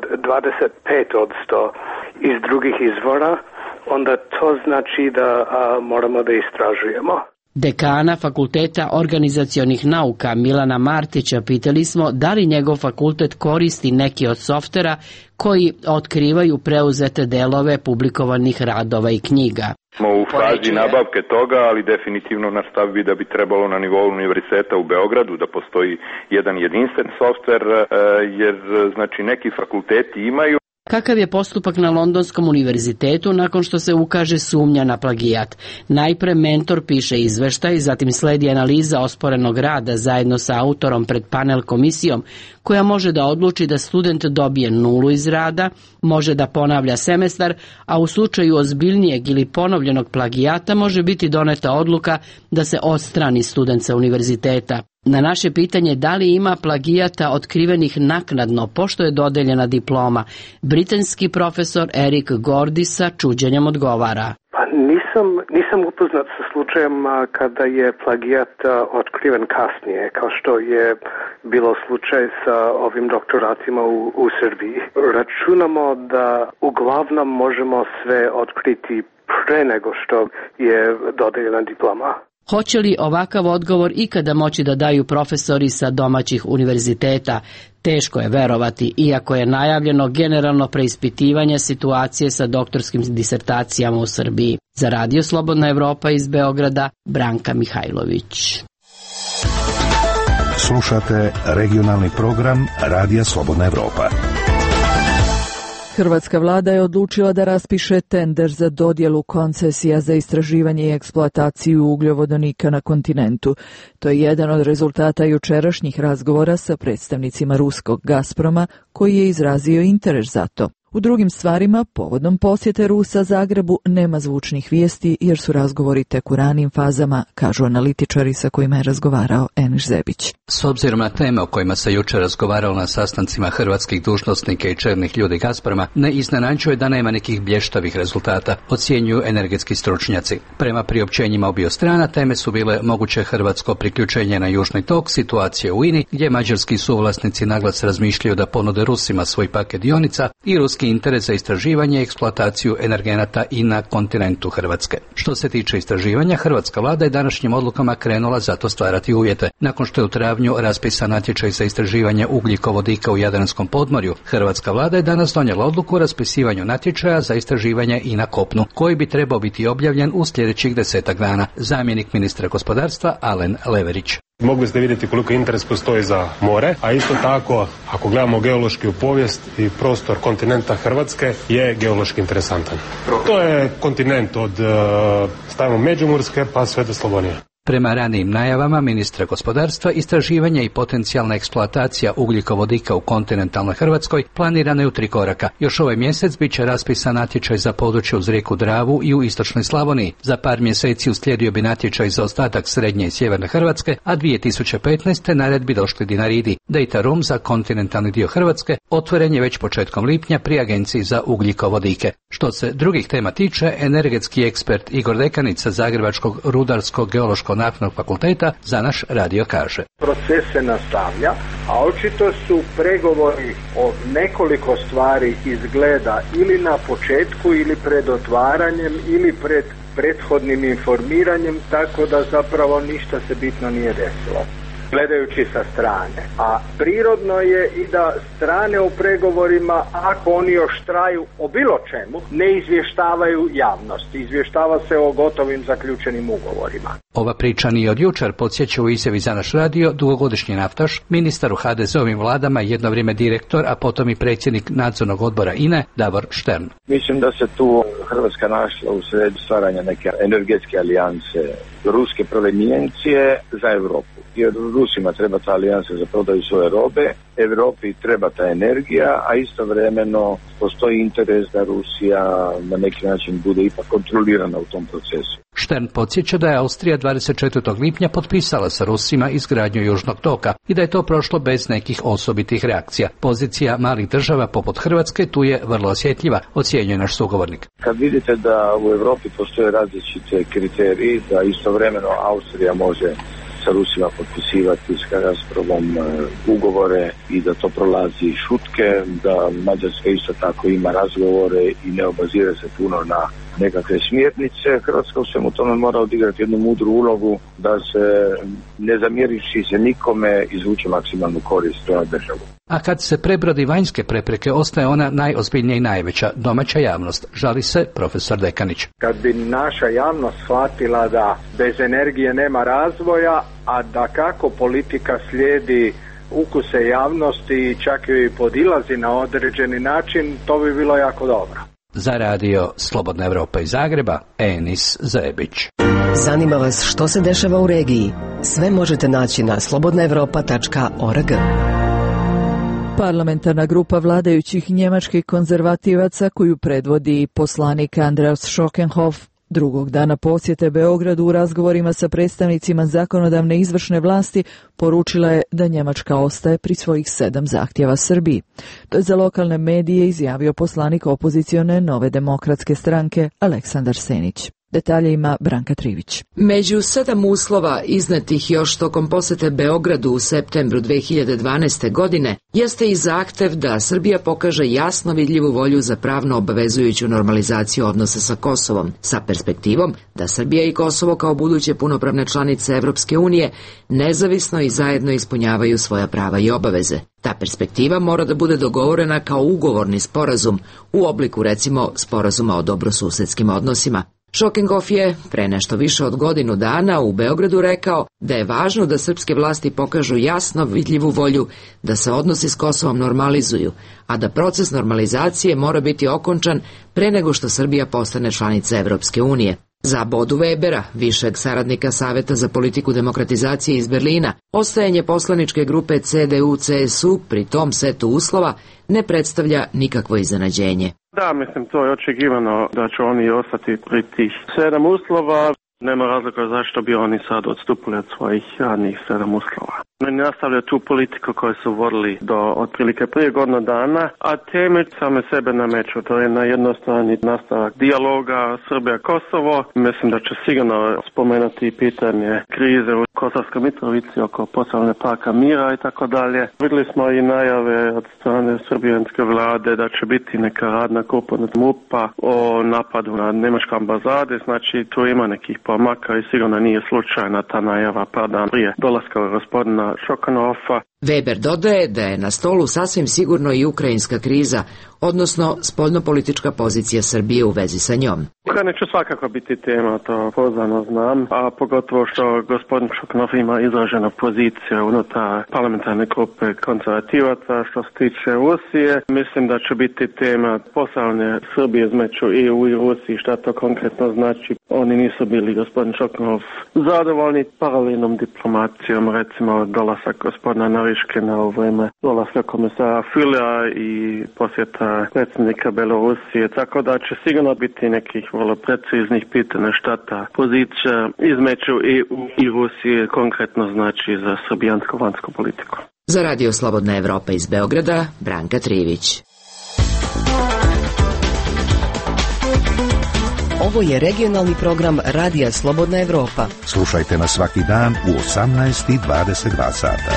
25% iz drugih izvora, onda to znači da moramo da istražujemo. Dekana Fakulteta organizacionih nauka Milana Martića pitali smo da li njegov fakultet koristi neki od softvera koji otkrivaju preuzete delove publikovanih radova i knjiga. Smo u fazi nabavke toga, ali definitivno naš stav bi da bi trebalo na nivou univerziteta u Beogradu da postoji jedan jedinstven softver, jer znači neki fakulteti imaju. Kakav je postupak na Londonskom univerzitetu nakon što se ukaže sumnja na plagijat? Najpre mentor piše izveštaj, zatim sledi analiza osporenog rada zajedno sa autorom pred panel komisijom, koja može da odluči da student dobije 0 iz rada, može da ponavlja semestar, a u slučaju ozbiljnijeg ili ponovljenog plagijata može biti doneta odluka da se odstrani student sa univerziteta. Na naše pitanje da li ima plagijata otkrivenih naknadno pošto je dodeljena diploma, britanski profesor Erik Gordy sa čuđenjem odgovara. Pa nisam upoznat sa slučajem kada je plagijat otkriven kasnije, kao što je bilo slučaj sa ovim doktoratima u Srbiji. Računamo da uglavnom možemo sve otkriti pre nego što je dodeljena diploma. Hoće li ovakav odgovor ikada moći da daju profesori sa domaćih univerziteta? Teško je verovati, iako je najavljeno generalno preispitivanje situacije sa doktorskim disertacijama u Srbiji. Za Radio Slobodna Evropa iz Beograda, Branka Mihajlović. Slušate regionalni program Radija Slobodna Evropa. Hrvatska vlada je odlučila da raspiše tender za dodjelu koncesija za istraživanje i eksploataciju ugljovodonika na kontinentu. To je jedan od rezultata jučerašnjih razgovora sa predstavnicima ruskog Gazproma, koji je izrazio interes za to. U drugim stvarima, povodom posjete Rusa Zagrebu, nema zvučnih vijesti jer su razgovori tek u ranim fazama, kažu analitičari sa kojima je razgovarao Enis Zebić. S obzirom na teme o kojima se jučer razgovaralo na sastancima hrvatskih dužnosnika i čelnih ljudi Gazproma, ne iznenađuje da nema nekih blještavih rezultata, ocjenjuju energetski stručnjaci. Prema priopćenjima obiju strana, teme su bile moguće hrvatsko priključenje na Južni tok, situacija u INI, gdje mađarski suvlasnici naglas razmišljaju da ponude Rusima svoj paket dionica, i ruski interes za istraživanje i eksploataciju energenata i na kontinentu Hrvatske. Što se tiče istraživanja, hrvatska vlada je današnjim odlukama krenula zato stvarati uvjete. Nakon što je u travnju raspisan natječaj za istraživanje ugljikovodika u Jadranskom podmorju, hrvatska vlada je danas donijela odluku o raspisivanju natječaja za istraživanje i na kopnu, koji bi trebao biti objavljen u sljedećih 10 dana. Zamjenik ministra gospodarstva Alen Leverić. Mogli ste vidjeti koliko interes postoji za more, a isto tako, ako gledamo geološki u povijest, i prostor kontinenta Hrvatske je geološki interesantan. To je kontinent od stavimo Međimurske pa sve do Slavonije. Prema ranijim najavama ministra gospodarstva, istraživanje i potencijalna eksploatacija ugljikovodika u kontinentalnoj Hrvatskoj planirana je u 3 koraka. Još ovaj mjesec bit će raspisan natječaj za područje uz rijeku Dravu i u istočnoj Slavoniji. Za par mjeseci uslijedio bi natječaj za ostatak srednje i sjeverne Hrvatske, a 2015. na red bi došli Dinaridi. Data room za kontinentalni dio Hrvatske otvoren je već početkom lipnja pri Agenciji za ugljikovodike. Što se drugih tema tiče, energetski ekspert Igor Dekanić sa Zagrebačkog rudarskog geološkog naftnog fakulteta za naš radio kaže. Proces se nastavlja, a očito su pregovori o nekoliko stvari izgleda ili na početku ili pred otvaranjem ili pred prethodnim informiranjem, tako da zapravo ništa se bitno nije desilo. Gledajući sa strane. A prirodno je i da strane u pregovorima, ako oni još traju o bilo čemu, ne izvještavaju javnost. Izvještava se o gotovim zaključenim ugovorima. Ova priča nije od jučer, podsjeća u izjavi za naš radio dugogodišnji naftaš, ministar u HDZ-ovim vladama, jedno vrijeme direktor, a potom i predsjednik nadzornog odbora INE, Davor Štern. Mislim da se tu Hrvatska našla u sredu stvaranja neke energetske alijanse ruske provenijencije za Europu. Jer Rusima treba ta alijansa za prodaju svoje robe, Europi treba ta energija, a istovremeno postoji interes da Rusija na neki način bude ipak kontrolirana u tom procesu. Štern podsjeća da je Austrija 24. lipnja potpisala sa Rusima izgradnju Južnog toka i da je to prošlo bez nekih osobitih reakcija. Pozicija malih država poput Hrvatske tu je vrlo osjetljiva, ocjenjuje naš sugovornik. Kad vidite da u Europi postoje različite kriteriji, da istovremeno Austrija može sa Rusima potpisivati s Gazpromom ugovore i da to prolazi šutke, da Mađarska isto tako ima razgovore i ne obazira se puno na nekakve smjernice. Hrvatska u svemu tome mora odigrati jednu mudru ulogu da se, ne zamjeriši se nikome, izvuče maksimalnu korist za državu. A kad se prebrodi vanjske prepreke, ostaje ona najozbiljnija i najveća, domaća javnost, žali se profesor Dekanić. Kad bi naša javnost shvatila da bez energije nema razvoja, a da kako politika slijedi ukuse javnosti i čak i podilazi na određeni način, to bi bilo jako dobro. Za radio Slobodna Evropa iz Zagreba, Enis Zebić. Zanima vas što se dešava u regiji? Sve možete naći na slobodnaevropa.org. Parlamentarna grupa vladajućih njemačkih konzervativaca koju predvodi poslanik Andreas Schockenhoff drugog dana posjete Beogradu u razgovorima sa predstavnicima zakonodavne i izvršne vlasti poručila je da Njemačka ostaje pri svojih 7 zahtjeva Srbiji. To je za lokalne medije izjavio poslanik opozicione Nove demokratske stranke Aleksandar Senić. Detalje ima Branka Trivić. Među 7 uslova iznetih još tokom posjete Beogradu u septembru 2012. godine jeste i zahtev da Srbija pokaže jasno vidljivu volju za pravno obavezujuću normalizaciju odnosa sa Kosovom, sa perspektivom da Srbija i Kosovo kao buduće punopravne članice Evropske unije nezavisno i zajedno ispunjavaju svoja prava i obaveze. Ta perspektiva mora da bude dogovorena kao ugovorni sporazum u obliku recimo sporazuma o dobrosusedskim odnosima. Schockenhoff je pre nešto više od godinu dana u Beogradu rekao da je važno da srpske vlasti pokažu jasno vidljivu volju da se odnosi s Kosovom normalizuju, a da proces normalizacije mora biti okončan pre nego što Srbija postane članica Evropske unije. Za Bodu Webera, višeg saradnika Saveta za politiku demokratizacije iz Berlina, ostajanje poslaničke grupe CDU-CSU pri tom setu uslova ne predstavlja nikakvo iznenađenje. Da, mislim, to je očekivano da će oni ostati pri tih 7 uslova. Nema razloga zašto bi oni sad odstupili od svojih radnih 7 uslova. Oni nastavljaju tu politiku koju su vodili do otprilike prije godinu dana, a teme same sebe nameću. To je na jednoj strani nastavak dijaloga Srbija-Kosovo. Mislim da će sigurno spomenuti pitanje krize u Kosovskoj Mitrovici oko poslovne parka mira i tako dalje. Vidjeli smo i najave od strane srbijanske vlade da će biti neka radna grupa MUP-a o napadu na njemačke ambasade. Znači tu ima nekih pomaka i sigurno nije slučajna ta najava par dana prije dolaska gospodina Šokanova. Weber dodaje da je na stolu sasvim sigurno i ukrajinska kriza, odnosno spoljnopolitička pozicija Srbije u vezi sa njom. Ukrajina će svakako biti tema, to poznano znam, a pogotovo što gospodin Šokanov ima izražena pozicija unutar parlamentarne grupe konzervativaca što se tiče Rusije. Mislim da će biti tema poslovne Srbije između EU i Rusiji, šta to konkretno znači. Oni nisu bili, gospodin Šokanov, zadovoljni paralelnom diplomacijom, recimo dolazak gospodina Nariškina u vrijeme dolaska komisara Fülea i posjeta predsjednika Belorusije, tako da će sigurno biti nekih vrlo preciznih pitanja šta ta pozicija između EU i Rusije konkretno znači za srbijansku vanjsku politiku. Za Radio Slobodna Evropa iz Beograda, Branka Trivić. Ovo je regionalni program Radija Slobodna Evropa. Slušajte nas svaki dan u 18:22 sata.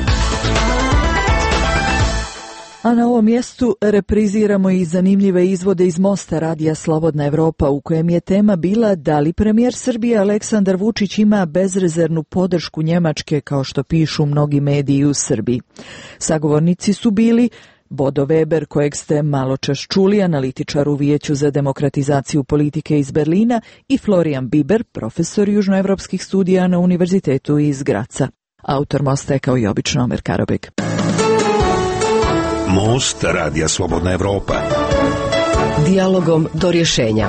A na ovom mjestu repriziramo i zanimljive izvode iz Mosta Radija Slobodna Evropa, u kojem je tema bila da li premijer Srbije Aleksandar Vučić ima bezrezervnu podršku Njemačke, kao što pišu mnogi mediji u Srbiji. Sagovornici su bili Bodo Weber, kojeg ste maločas čuli, analitičar u Vijeću za demokratizaciju politike iz Berlina, i Florian Biber, profesor južnoevropskih studija na Univerzitetu iz Graca. Autor Mosta je kao i obično Omer Karabeg. Most Radija Slobodna Evropa. Dijalogom do rješenja.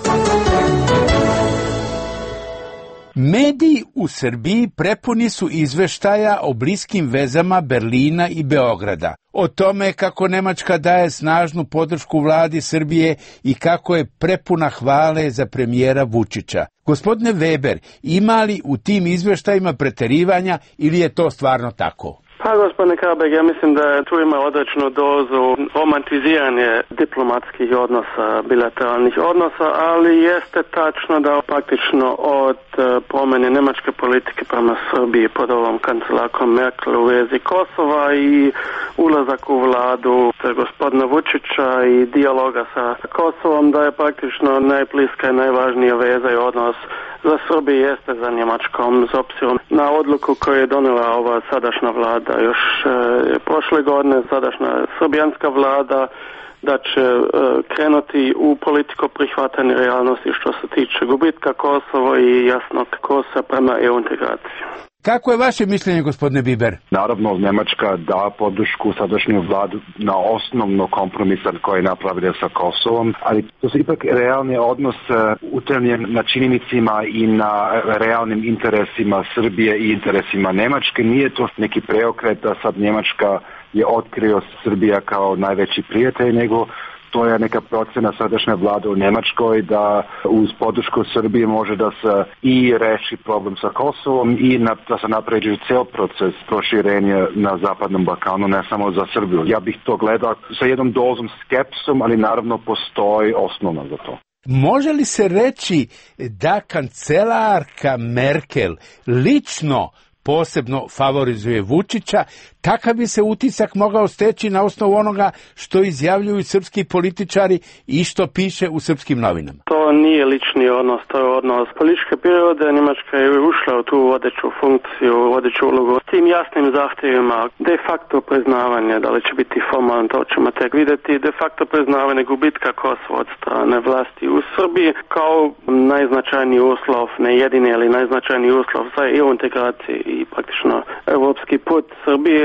Mediji u Srbiji prepuni su izveštaja o bliskim vezama Berlina i Beograda. O tome kako Nemačka daje snažnu podršku vladi Srbije i kako je prepuna hvale za premijera Vučića. Gospodine Weber, ima li u tim izveštajima preterivanja ili je to stvarno tako? Pa, gospodine Karabeg, ja mislim da tu ima određenu dozu romantiziranje diplomatskih odnosa, bilateralnih odnosa, ali jeste tačno da praktično od promjene njemačke politike prema Srbiji pod ovom kancelarkom Merkel u vezi Kosova i ulazak u vladu gospodina Vučića i dijaloga sa Kosovom, da je praktično najbliska i najvažnija veza i odnos za Srbiju jeste za Njemačkom, s obzirom na odluku koju je donijela ova sadašnja vlada još prošle godine, sadašnja srbijanska vlada, da će krenuti u politiku prihvatanja realnosti što se tiče gubitka Kosova i jasnog kursa prema EU integraciji. Kako je vaše mišljenje, gospodine Biber? Naravno, Njemačka da podršku sadašnju vladu na osnovno kompromisa koji je napravila sa Kosovom, ali to su ipak realni odnos utemeljen na činjenicima i na realnim interesima Srbije i interesima Njemačke. Nije to neki preokret da sad Njemačka je otkrio Srbija kao najveći prijatelj, nego to je neka procena sadašnje vlade u Njemačkoj da uz podršku Srbije može da se i reši problem sa Kosovom i da se napređuje ceo proces proširenja na Zapadnom Balkanu, ne samo za Srbiju. Ja bih to gledao sa jednom dozom skepsom, ali naravno postoji osnova za to. Može li se reći da kancelarka Merkel lično posebno favorizuje Vučića, takav bi se utisak mogao steći na osnovu onoga što izjavljuju srpski političari i što piše u srpskim novinama? To nije lični odnos, to je odnos političke prirode. Njemačka je ušla u tu vodeću funkciju, vodeću ulogu s tim jasnim zahtjevima, de facto priznavanje, da li će biti formalno, to ćemo tek vidjeti, de facto priznavanje gubitka Kosova od strane vlasti u Srbiji kao najznačajniji uslov, ne jedini, ali najznačajniji uslov za EU integraciji i praktično evropski put Srbije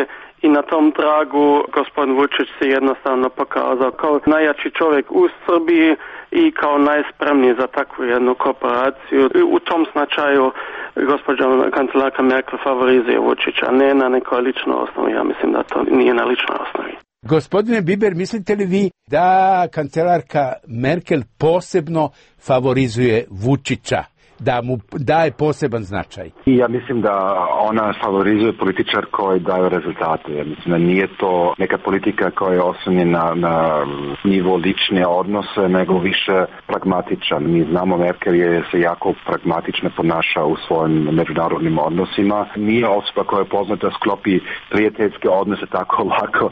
i na tom tragu gospodin Vučić se jednostavno pokazao kao najjači čovjek u Srbiji i kao najspremniji za takvu jednu kooperaciju. U tom značaju gospođa kancelarka Merkel favorizuje Vučića, ne na nekoj ličnoj osnovi, ja mislim da to nije na ličnoj osnovi. Gospodine Biber, mislite li vi da kancelarka Merkel posebno favorizuje Vučića, da mu daje poseban značaj? I ja mislim da ona favorizuje političar koji daju rezultate. Ja mislim da nije to neka politika koja je oslonjena na nivo lične odnose, nego više pragmatičan. Mi znamo Merkel se jako pragmatično ponaša u svojim međunarodnim odnosima. Nije osoba koja je poznata sklopi prijateljske odnose tako lako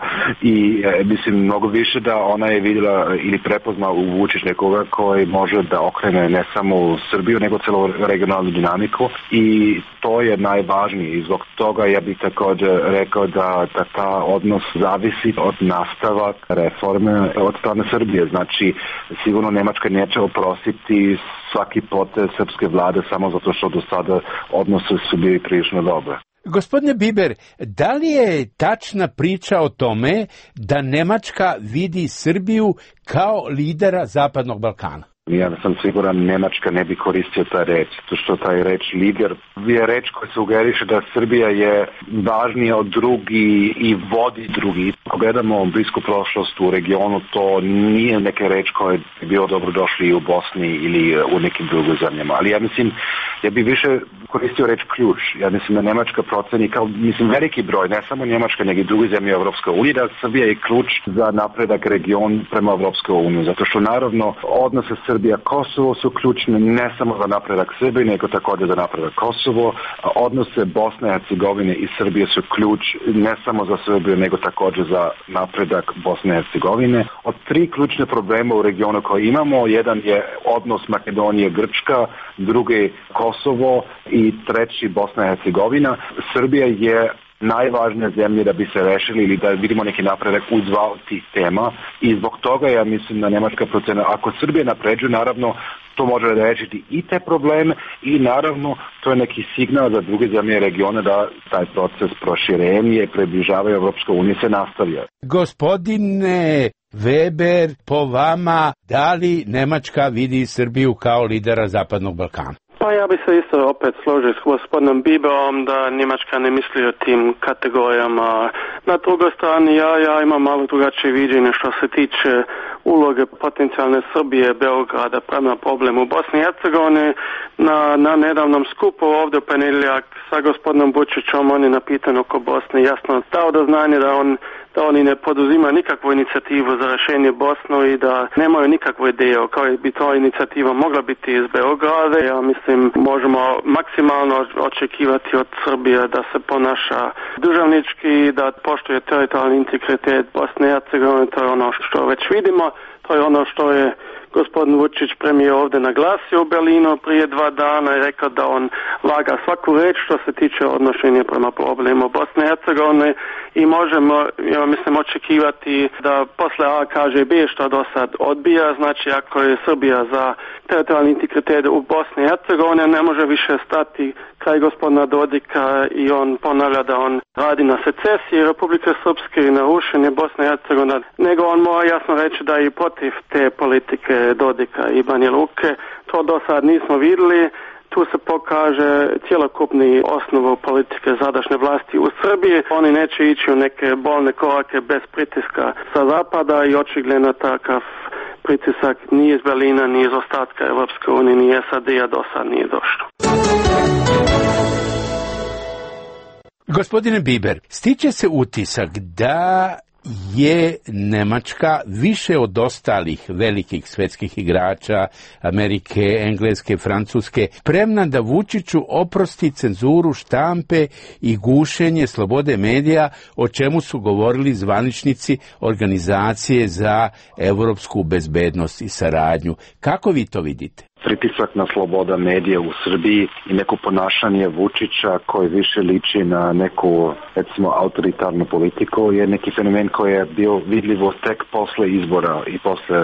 i mislim mnogo više da ona je vidjela ili prepoznala u Vučić nekoga koji može da okrene ne samo u Srbiju, nego celo regionalnu dinamiku i to je najvažnije i zbog toga ja bih također rekao da ta odnos zavisi od nastavak reforme od strane Srbije. Znači sigurno Njemačka neće oprostiti svaki potez srpske vlade samo zato što do sada odnosi su bili prilično dobre. Gospodine Biber, da li je tačna priča o tome da Njemačka vidi Srbiju kao lidera Zapadnog Balkana? Ja sam siguran Njemačka ne bi koristio taj reč, zato što taj reč lider je reč koja sugeriše da Srbija je važnija od drugi i vodi drugi. Pogledamo blisku prošlost u regionu, to nije neka reč koja je bio dobro došli u Bosni ili u nekim drugim zemljama. Ali ja bi više koristio reč ključ. Ja mislim da Njemačka proceni kao, veliki broj, ne samo Njemačka, nego i druge zemlje Evropske unije, da Srbija je ključ za napredak region prema Evropskoj uniji. Zato što naravno odnose Srbija-Kosovo su ključni ne samo za napredak Srbije, nego također za napredak Kosovo. Odnose Bosne i Hercegovine i Srbije su ključ ne samo za Srbiju, nego također za napredak Bosne i Hercegovine. Od 3 ključne problema u regionu koje imamo, jedan je odnos Makedonije-Grčka, drugi Kosovo i treći Bosna i Hercegovina. Srbija je najvažnija zemlja da bi se rešili ili da vidimo neki napredak u 2 od tih tema i zbog toga ja mislim da Njemačka procena, ako Srbija napređuje, naravno to može rešiti i te probleme i naravno to je neki signal za druge zemlje regiona da taj proces proširenja i približavanja Evropskoj uniji se nastavlja. Gospodine Weber, po vama, da li Njemačka vidi Srbiju kao lidera Zapadnog Balkana? Pa ja bi se isto opet složio s gospodinom Biberom da Njemačka ne misli o tim kategorijama. Na drugoj strani ja imam malo drugačije viđenje što se tiče uloge potencijalne Srbije, Beograda prema problemu u Bosni i Hercegovini. Na nedavnom skupu ovdje u ponedjeljak sa gospodinom Vučićom on je na pitanje oko Bosne jasno dao do znanja da oni ne poduzima nikakvu inicijativu za rješenje Bosnu i da nemaju nikakvu ideju kao bi to inicijativa mogla biti iz Beograda. Ja mislim možemo maksimalno očekivati od Srbije da se ponaša državnički, da poštuje teritorijalni integritet Bosne i Hercegovine. To je ono što već vidimo, to je ono što je gospodin Vučić premijer ovdje naglasio u Berlinu prije 2 dana i rekao da on vaga svaku reč što se tiče odnošenja prema problemu Bosne i Hercegovine i možemo, ja mislim, očekivati da posle A kaže B što do sad odbija, znači ako je Srbija za teritorijalni integritet u Bosni i Hercegovini ne može više stati kraj gospodina Dodika i on ponavlja da on radi na secesiji Republike Srpske i na rušenje Bosne i Hercegovine, nego on mora jasno reći da je i protiv te politike Dodika i Banja Luke. To do sad nismo vidjeli. Tu se pokaže cjelokupni osnovu politike sadašnje vlasti u Srbiji. Oni neće ići u neke bolne korake bez pritiska sa zapada i očigledno takav pritisak ni iz Berlina, ni iz ostatka Evropske unije, ni SAD-a do sad nije došlo. Gospodine Biber, stiče se utisak da je Njemačka više od ostalih velikih svetskih igrača Amerike, Engleske, Francuske spremna da Vučiću oprosti cenzuru štampe i gušenje slobode medija, o čemu su govorili zvaničnici Organizacije za evropsku bezbednost i saradnju. Kako vi to vidite? Pritisak na sloboda medija u Srbiji i neko ponašanje Vučića koji više liči na neku, recimo, autoritarnu politiku je neki fenomen koji je bio vidljivo tek posle izbora i posle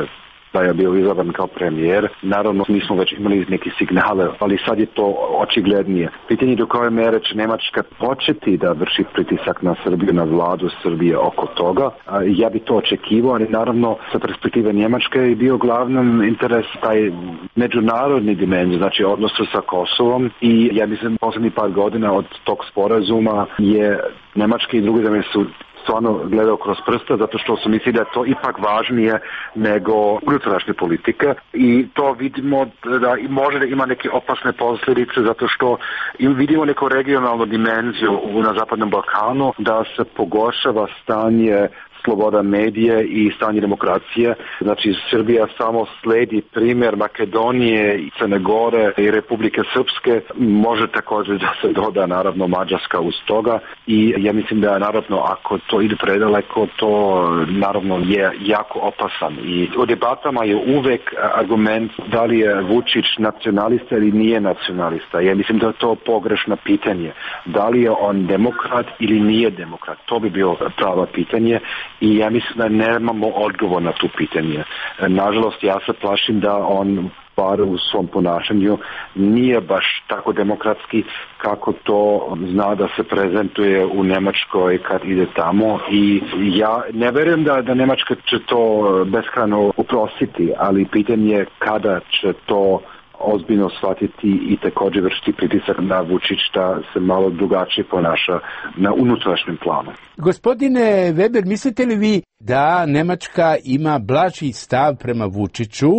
da je bio izabran kao premijer. Naravno, mi smo već imali neke signale, ali sad je to očiglednije. Pitanje do koje mere će Nemačka početi da vrši pritisak na Srbiju, na vladu Srbije oko toga. Ja bi to očekivao, ali naravno sa perspektive Njemačke je bio glavnom interes taj međunarodni dimenzij, znači odnosu sa Kosovom, i ja mislim posljednjih par godina od tog sporazuma je Nemačke i druge zemlje su stvarno gledao kroz prsta, zato što su mislili da je to ipak važnije nego unutrašnje politike, i to vidimo da može da ima neke opasne posljedice, zato što vidimo neku regionalnu dimenziju na Zapadnom Balkanu, da se pogoršava stanje sloboda medije i stanje demokracije. Znači, Srbija samo sledi primjer Makedonije i Crne Gore i Republike Srpske. Može također da se doda naravno Mađarska uz toga, i ja mislim da naravno ako to ide predaleko, to naravno je jako opasan. I u debatama je uvek argument da li je Vučić nacionalista ili nije nacionalista. Ja mislim da je to pogrešno pitanje. Da li je on demokrat ili nije demokrat? To bi bilo pravo pitanje. I ja mislim da nemamo odgovor na tu pitanje. Nažalost, ja se plašim da on bar u svom ponašanju nije baš tako demokratski kako to zna da se prezentuje u Njemačkoj kad ide tamo, i ja ne verujem da Njemačka će to beskrajno uprostiti, ali pitanje je kada će to ozbiljno shvatiti i također vršiti pritisak na Vučić da se malo drugačije ponaša na unutrašnjem planu. Gospodine Weber, mislite li vi da Nemačka ima blaži stav prema Vučiću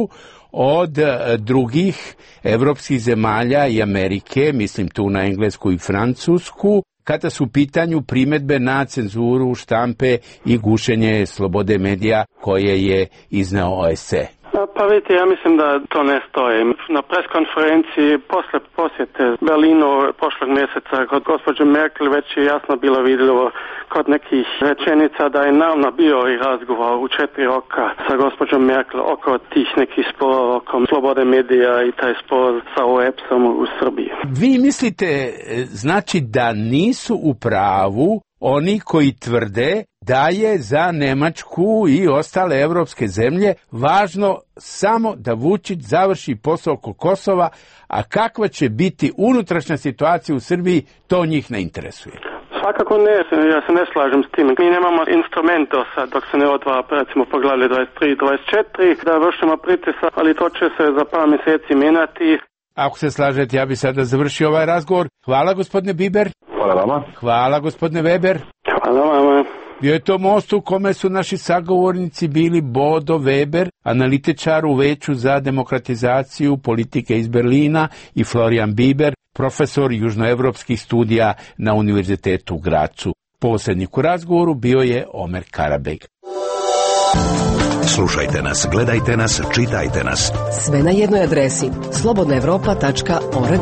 od drugih evropskih zemalja i Amerike, mislim tu na Englesku i Francusku, kada su u pitanju primedbe na cenzuru štampe i gušenje slobode medija koje je izneo OSCE? Pa vidite, ja mislim da to ne stoji. Na preskonferenciji posle posjete Berlinu prošlog mjeseca kod gospođe Merkel već je jasno bilo vidljivo kod nekih rečenica da je naravno bio i razgovor u 4 oka sa gospođom Merkel oko tih nekih sporova oko slobode medija i taj spor sa OEPS-om u Srbiji. Vi mislite, znači da nisu u pravu oni koji tvrde da je za Nemačku i ostale evropske zemlje važno samo da Vučić završi posao oko Kosova, a kakva će biti unutrašnja situacija u Srbiji, to njih ne interesuje. Svakako ne, ja se ne slažem s tim. Mi nemamo instrumenta sad dok se ne otvara recimo poglavlje 23 i 24 da vršimo pritisak, ali to će se za par mjeseci mijenjati. Ako se slažete, ja bi sada završio ovaj razgovor. Hvala gospodine Biber. Hvala vama. Hvala gospodine Weber. Hvala vama. Bio je to most u kome su naši sagovornici bili Bodo Weber, analitičar u Veću za demokratizaciju politike iz Berlina, i Florian Biber, profesor južnoevropskih studija na Univerzitetu u Gracu. Posrednik u razgovoru bio je Omer Karabeg. Slušajte nas, gledajte nas, čitajte nas. Sve na jednoj adresi slobodnaevropa.org.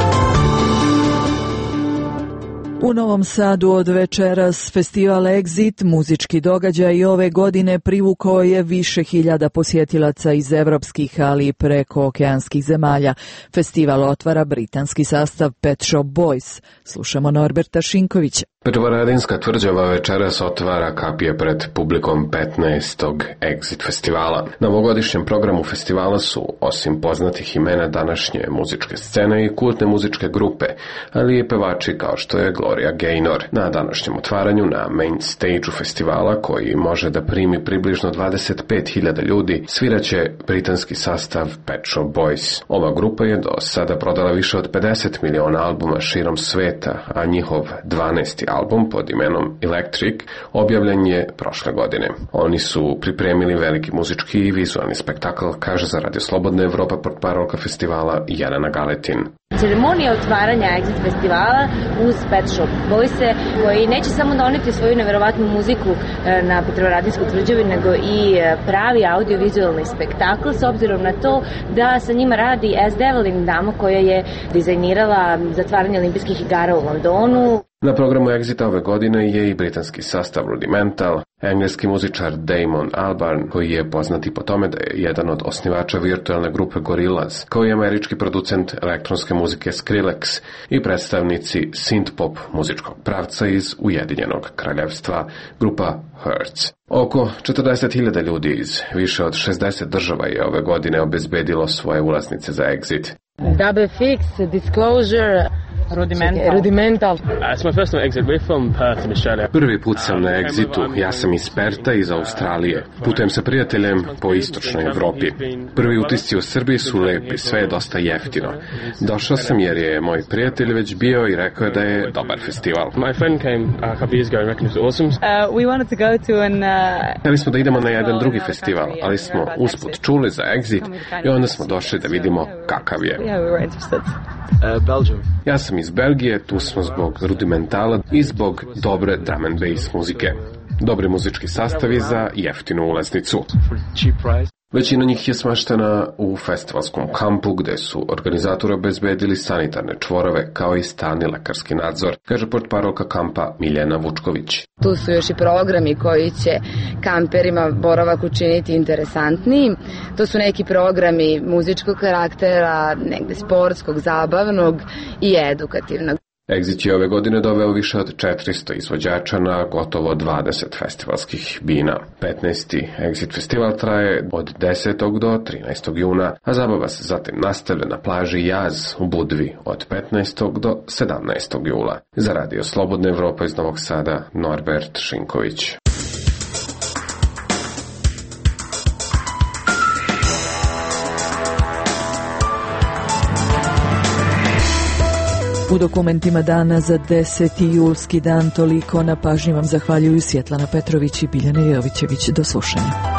U Novom Sadu od večeras festival Exit, muzički događaj, i ove godine privukao je više hiljada posjetilaca iz evropskih, ali i prekookeanskih zemalja. Festival otvara britanski sastav Pet Shop Boys. Slušamo Norberta Šinkovića. Petrovaradinska tvrđava večeras otvara kapije pred publikom 15. Exit festivala. Na ovogodišnjem programu festivala su, osim poznatih imena današnje muzičke scene, i kultne muzičke grupe, ali i pevači kao što je Gloria Gaynor. Na današnjem otvaranju na main stage-u festivala, koji može da primi približno 25.000 ljudi, sviraće britanski sastav Pet Shop Boys. Ova grupa je do sada prodala više od 50 miliona albuma širom sveta, a njihov 12. album pod imenom Electric objavljen je prošle godine. Oni su pripremili veliki muzički i vizualni spektakl, kaže za Radio Slobodna Evropa portparolka festivala Jelena Galetin. Ceremonija otvaranja Exit festivala uz Pet Shop Boyse, koji neće samo doneti svoju neverovatnu muziku na Petrovaradinskoj tvrđavi, nego i pravi audiovizualni spektakl, s obzirom na to da sa njima radi S. Devlin, dama koja je dizajnirala zatvaranje olimpijskih igara u Londonu. Na programu Exita ove godine je i britanski sastav Rudimental, Engleski muzičar Damon Albarn, koji je poznati po tome da je jedan od osnivača virtualne grupe Gorillaz, kao i američki producent elektronske muzike Skrillex i predstavnici synth-pop muzičkog pravca iz Ujedinjenog kraljevstva, grupa Hertz. Oko 40.000 ljudi iz više od 60 država je ove godine obezbedilo svoje ulaznice za Exit. Double Fix, Disclosure, Rudimental. It's my first time Exit. We're from Perth in Australia. Prvi put sam na Exitu. Ja sam iz Perta, iz Australije. Putujem sa prijateljem po istočnoj Evropi. Prvi utisci u Srbiji su lepi, sve je dosta jeftino. Došao sam jer je moj prijatelj već bio i rekao je da je dobar festival. My friend came a couple years ago and reckoned it was awesome. We wanted to go to an Hteli smo da idemo na jedan drugi festival, ali smo usput čuli za Exit i onda smo došli da vidimo kakav je. Yeah, we were interested. Belgium. Ja sam iz Belgije, tu smo zbog Rudimentala i zbog dobre drum and bass muzike. Dobri muzički sastavi za jeftinu ulaznicu. Većina njih je smaštena u festivalskom kampu gde su organizatori obezbedili sanitarne čvorove kao i stalni lekarski nadzor, kaže portparolka kampa Miljana Vučković. Tu su još i programi koji će kamperima boravak učiniti interesantnijim. To su neki programi muzičkog karaktera, negde sportskog, zabavnog i edukativnog. Exit je ove godine doveo više od 400 izvođača na gotovo 20 festivalskih bina. 15. Exit festival traje od 10. do 13. juna, a zabava se zatim nastavlja na plaži Jaz u Budvi od 15. do 17. jula. Za Radio Slobodna Evropa iz Novog Sada, Norbert Šinković. U dokumentima dana za 10. julski dan toliko. Na pažnji vam zahvaljuju Svjetlana Petrović i Biljana Jovićević. Do slušanja.